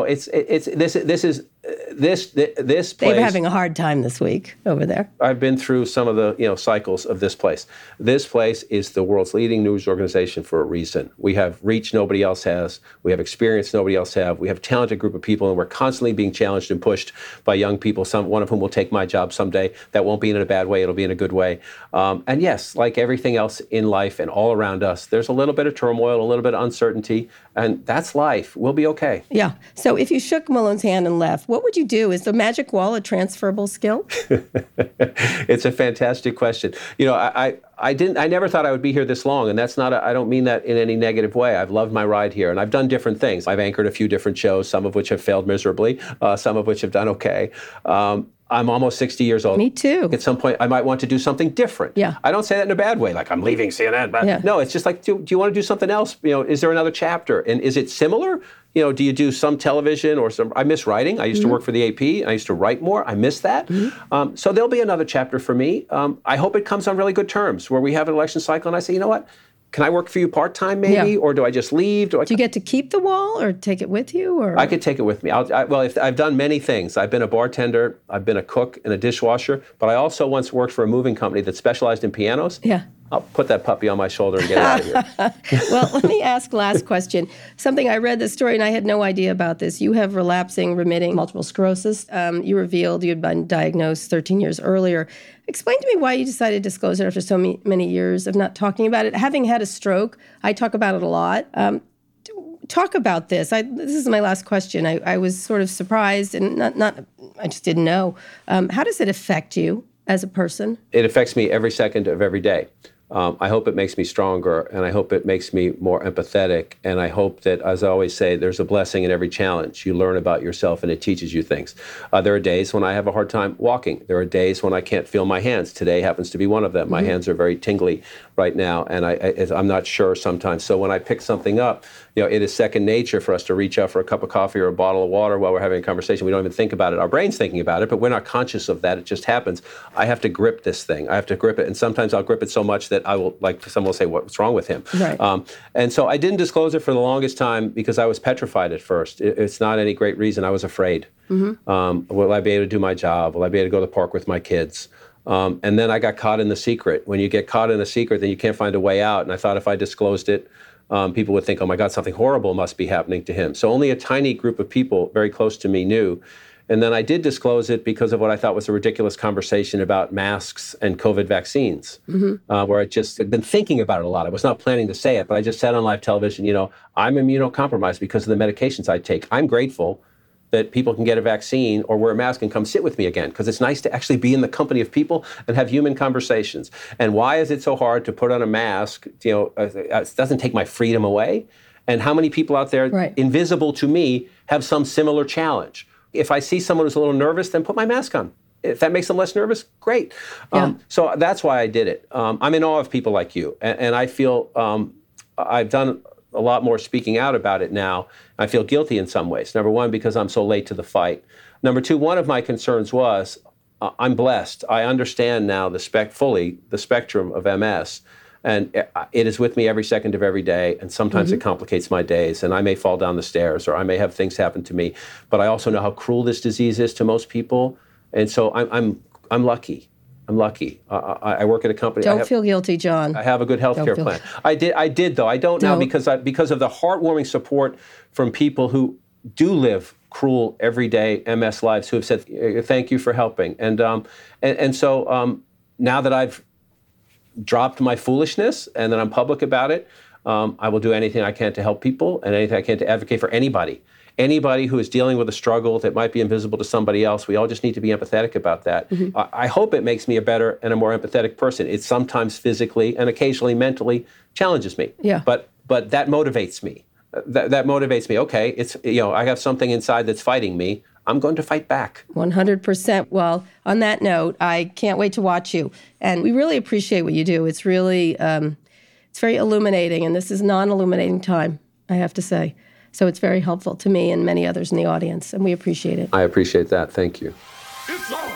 This place. They were having a hard time this week over there. I've been through some of the cycles of this place. This place is the world's leading news organization for a reason. We have reach nobody else has. We have experience nobody else have. We have a talented group of people, and we're constantly being challenged and pushed by young people. One of whom will take my job someday. That won't be in a bad way. It'll be in a good way. And yes, like everything else in life and all around us, there's a little bit of turmoil, a little bit of uncertainty, and that's life. We'll be okay. Yeah. So if you shook Malone's hand and left, what would you do? Is the magic wall a transferable skill? It's a fantastic question. I never thought I would be here this long, and that's not. I don't mean that in any negative way. I've loved my ride here, and I've done different things. I've anchored a few different shows, some of which have failed miserably, some of which have done okay. I'm almost 60 years old. Me too. At some point, I might want to do something different. Yeah. I don't say that in a bad way, like I'm leaving CNN. But yeah. No, it's just like, do you want to do something else? Is there another chapter? And is it similar? Do you do some television or some? I miss writing. I used to work for the AP. I used to write more. I miss that. So there'll be another chapter for me. I hope it comes on really good terms, where we have an election cycle and I say, you know what? Can I work for you part-time maybe? Yeah. Or do I just leave? Do you get to keep the wall or take it with you? Or? I could take it with me. I've done many things. I've been a bartender, I've been a cook and a dishwasher, but I also once worked for a moving company that specialized in pianos. Yeah. I'll put that puppy on my shoulder and get out of here. Well, let me ask last question. Something I read the story and I had no idea about this. You have relapsing, remitting multiple sclerosis. You revealed you had been diagnosed 13 years earlier. Explain to me why you decided to disclose it after so many years of not talking about it. Having had a stroke, I talk about it a lot. Talk about this. This is my last question. I was sort of surprised and I just didn't know. How does it affect you as a person? It affects me every second of every day. I hope it makes me stronger, and I hope it makes me more empathetic, and I hope that, as I always say, there's a blessing in every challenge. You learn about yourself, and it teaches you things. There are days when I have a hard time walking. There are days when I can't feel my hands. Today happens to be one of them. My hands are very tingly right now, and I'm not sure sometimes. So when I pick something up, it is second nature for us to reach out for a cup of coffee or a bottle of water while we're having a conversation. We don't even think about it. Our brain's thinking about it, but we're not conscious of that. It just happens. I have to grip this thing. I have to grip it, and sometimes I'll grip it so much that I will, someone will say, "What's wrong with him?" Right. And so I didn't disclose it for the longest time because I was petrified at first. It's not any great reason. I was afraid. Will I be able to do my job? Will I be able to go to the park with my kids? And then I got caught in the secret. When you get caught in a secret, then you can't find a way out. And I thought if I disclosed it, people would think, oh my God, something horrible must be happening to him. So only a tiny group of people very close to me knew. And then I did disclose it because of what I thought was a ridiculous conversation about masks and COVID vaccines, where I just had been thinking about it a lot. I was not planning to say it, but I just said on live television, I'm immunocompromised because of the medications I take. I'm grateful that people can get a vaccine or wear a mask and come sit with me again, because it's nice to actually be in the company of people and have human conversations. And why is it so hard to put on a mask? It doesn't take my freedom away. And how many people out there, invisible to me, have some similar challenge? If I see someone who's a little nervous, then put my mask on. If that makes them less nervous, great. Yeah. So that's why I did it. I'm in awe of people like you. And I feel I've done a lot more speaking out about it now. I feel guilty in some ways. Number one, because I'm so late to the fight. Number two, one of my concerns was I'm blessed. I understand now fully the spectrum of MS. And it is with me every second of every day. And sometimes it complicates my days. And I may fall down the stairs or I may have things happen to me. But I also know how cruel this disease is to most people. And so I'm lucky. I'm lucky. I work at a company. Don't feel guilty, John. I have a good healthcare plan. I did though. I don't now because of the heartwarming support from people who do live cruel, everyday MS lives who have said, thank you for helping. And so now that I've dropped my foolishness and that I'm public about it, I will do anything I can to help people and anything I can to advocate for anybody. Anybody who is dealing with a struggle that might be invisible to somebody else, we all just need to be empathetic about that. Mm-hmm. I hope it makes me a better and a more empathetic person. It sometimes physically and occasionally mentally challenges me. Yeah. But that motivates me. That motivates me. Okay, it's I have something inside that's fighting me. I'm going to fight back. 100%. Well, on that note, I can't wait to watch you. And we really appreciate what you do. It's really, it's very illuminating. And this is non-illuminating time, I have to say. So it's very helpful to me and many others in the audience, and we appreciate it. I appreciate that. Thank you. It's on.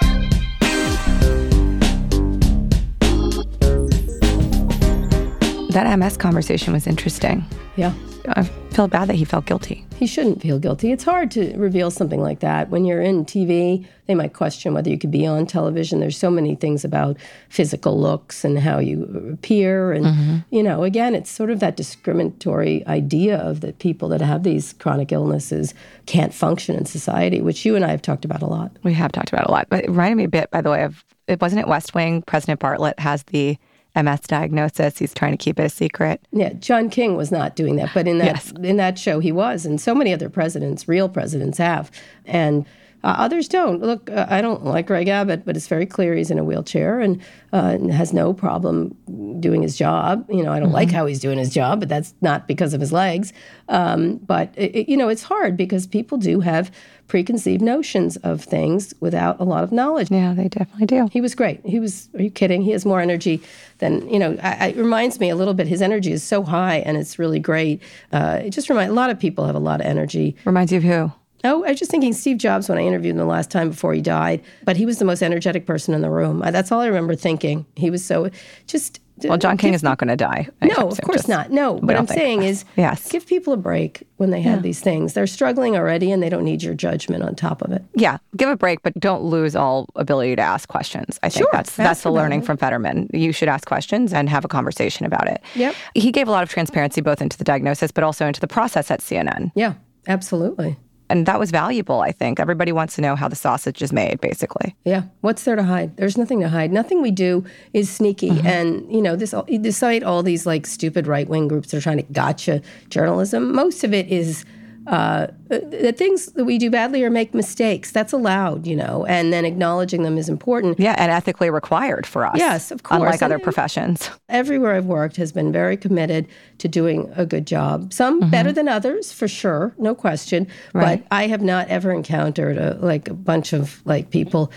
That MS conversation was interesting. Yeah. I feel bad that he felt guilty. He shouldn't feel guilty. It's hard to reveal something like that. When you're in TV, they might question whether you could be on television. There's so many things about physical looks and how you appear. And, again, it's sort of that discriminatory idea of that people that have these chronic illnesses can't function in society, which you and I have talked about a lot. We have talked about a lot. But it reminded me a bit, by the way, of, wasn't it West Wing? President Bartlet has the MS diagnosis. He's trying to keep it a secret. Yeah, John King was not doing that, but in that show he was, and so many other presidents, real presidents, have, and others don't. Look, I don't like Greg Abbott, but it's very clear he's in a wheelchair and has no problem doing his job. I don't like how he's doing his job, but that's not because of his legs. But it's hard because people do have preconceived notions of things without a lot of knowledge. Yeah, they definitely do. He was great. Are you kidding? He has more energy than, it reminds me a little bit. His energy is so high and it's really great. It just reminds, a lot of people have a lot of energy. Reminds you of who? Oh, I was just thinking Steve Jobs when I interviewed him the last time before he died. But he was the most energetic person in the room. That's all I remember thinking. He was so just... Well, John King is not going to die. No, of course not. No, what I'm saying is give people a break when they have these things. They're struggling already and they don't need your judgment on top of it. Yeah, give a break, but don't lose all ability to ask questions. I think that's the learning from Fetterman. You should ask questions and have a conversation about it. Yep. He gave a lot of transparency both into the diagnosis but also into the process at CNN. Yeah, absolutely. And that was valuable, I think. Everybody wants to know how the sausage is made, basically. Yeah. What's there to hide? There's nothing to hide. Nothing we do is sneaky. Mm-hmm. And, despite all these, stupid right-wing groups that are trying to gotcha journalism, most of it is the things that we do badly or make mistakes. That's allowed, and then acknowledging them is important. Yeah, and ethically required for us. Yes, of course. Unlike other professions. Everywhere I've worked has been very committed to doing a good job. Some better than others, for sure, no question. Right. But I have not ever encountered a bunch of people,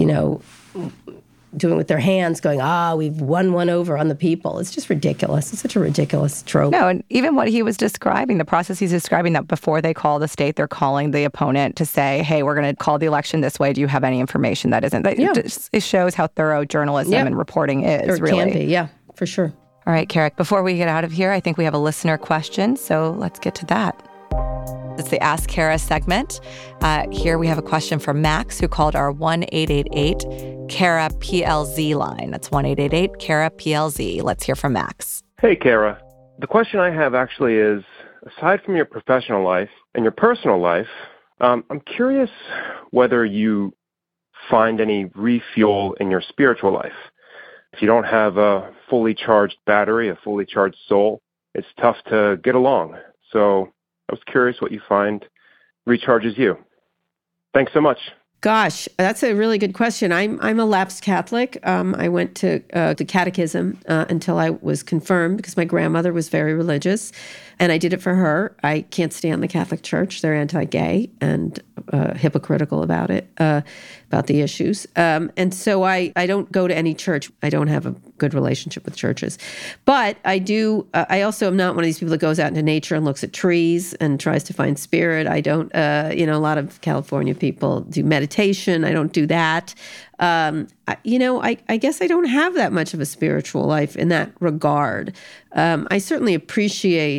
doing with their hands, going, we've won one over on the people. It's just ridiculous. It's such a ridiculous trope. No, and even what he was describing, the process he's describing, that before they call the state, they're calling the opponent to say, hey, we're going to call the election this way. Do you have any information that isn't? It shows how thorough journalism and reporting is, or really. Can be, yeah, for sure. All right, Carrick, before we get out of here, I think we have a listener question, so let's get to that. It's the Ask Kara segment. Here we have a question from Max, who called our 1-888-KARA-PLZ line. That's 1-888-KARA-PLZ. Let's hear from Max. Hey, Kara. The question I have actually is, aside from your professional life and your personal life, I'm curious whether you find any refuel in your spiritual life. If you don't have a fully charged battery, a fully charged soul, it's tough to get along. So I was curious what you find recharges you. Thanks so much. Gosh, that's a really good question. I'm a lapsed Catholic. I went to the catechism until I was confirmed because my grandmother was very religious, and I did it for her. I can't stand the Catholic Church. They're anti-gay and hypocritical about it, about the issues. And so I don't go to any church. I don't have a good relationship with churches. But I do, I also am not one of these people that goes out into nature and looks at trees and tries to find spirit. I don't, a lot of California people do meditation. I don't do that. I guess I don't have that much of a spiritual life in that regard. I certainly appreciate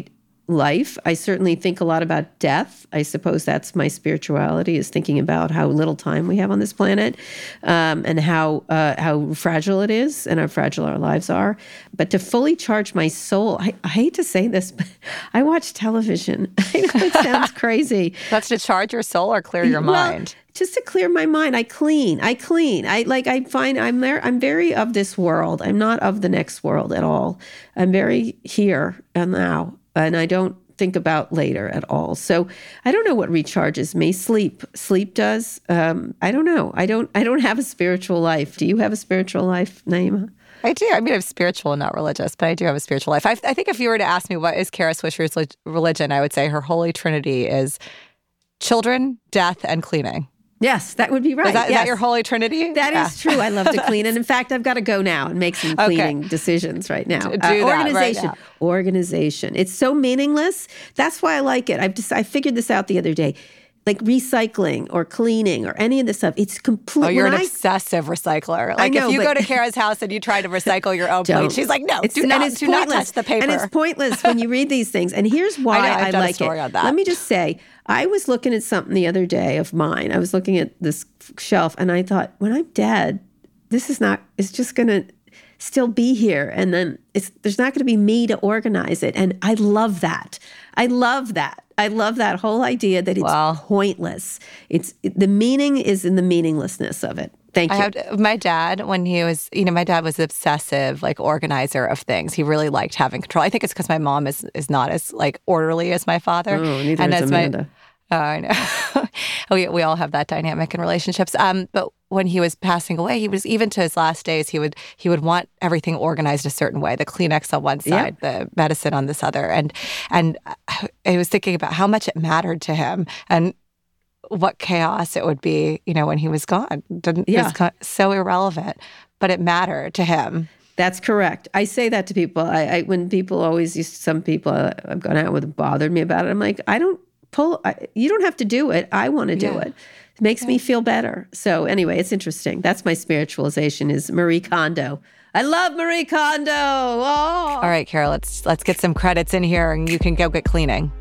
life. I certainly think a lot about death. I suppose that's my spirituality, is thinking about how little time we have on this planet, and how fragile it is and how fragile our lives are. But to fully charge my soul, I hate to say this, but I watch television. I know it sounds crazy. That's to charge your soul or clear your mind? Just to clear my mind. I clean. I find I'm very of this world. I'm not of the next world at all. I'm very here and now. And I don't think about later at all. So I don't know what recharges me. Sleep does. I don't know. I don't have a spiritual life. Do you have a spiritual life, Naima? I do. I mean, I'm spiritual and not religious, but I do have a spiritual life. I think if you were to ask me what is Kara Swisher's religion, I would say her holy trinity is children, death, and cleaning. Yes, that would be right. Is that your holy trinity? That is true. I love to clean. And in fact, I've got to go now and make some cleaning decisions right now. Organization. It's so meaningless. That's why I like it. I figured this out the other day. Like recycling or cleaning or any of this stuff, it's completely... Oh, you're an obsessive recycler. Like if you go to Kara's house and you try to recycle your own plate, she's like, no, do not touch the paper. And it's pointless when you read these things. And here's why I like it. Let me just say, I was looking at something the other day of mine. I was looking at this shelf and I thought, when I'm dead, it's just going to still be here. And then there's not going to be me to organize it. And I love that. I love that whole idea that it's pointless. The meaning is in the meaninglessness of it. Thank you. My dad, when he was, my dad was obsessive, like organizer of things. He really liked having control. I think it's because my mom is not as like orderly as my father. Oh, neither is Amanda. I know. we all have that dynamic in relationships. But when he was passing away, he was, even to his last days, he would want everything organized a certain way. The Kleenex on one side, the medicine on this other. And I was thinking about how much it mattered to him and what chaos it would be, when he was gone. It was so irrelevant, but it mattered to him. That's correct. I say that to people. When people always some people I've gone out with bothered me about it, I'm like, you don't have to do it. I want to do it. It makes me feel better. So anyway, it's interesting. That's my spiritualization, is Marie Kondo. I love Marie Kondo. Oh. All right, Kara, let's get some credits in here and you can go get cleaning.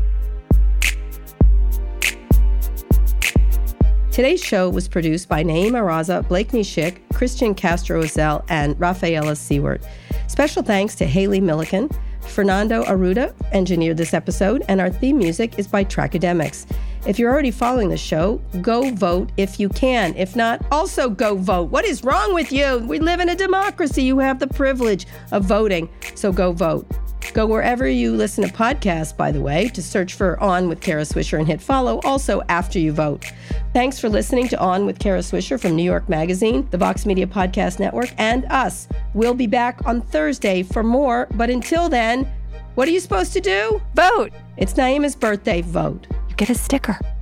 Today's show was produced by Naima Raza, Blake Nishik, Christian Castro-Ozel, and Rafaela Seward. Special thanks to Haley Milliken. Fernando Arruda engineered this episode, and our theme music is by Trackademics. If you're already following the show, go vote if you can. If not, also go vote. What is wrong with you? We live in a democracy. You have the privilege of voting, so go vote. Go wherever you listen to podcasts, by the way, to search for On with Kara Swisher and hit follow also after you vote. Thanks for listening to On with Kara Swisher from New York Magazine, the Vox Media Podcast Network, and us. We'll be back on Thursday for more, but until then, what are you supposed to do? Vote. It's Naima's birthday. Vote. You get a sticker.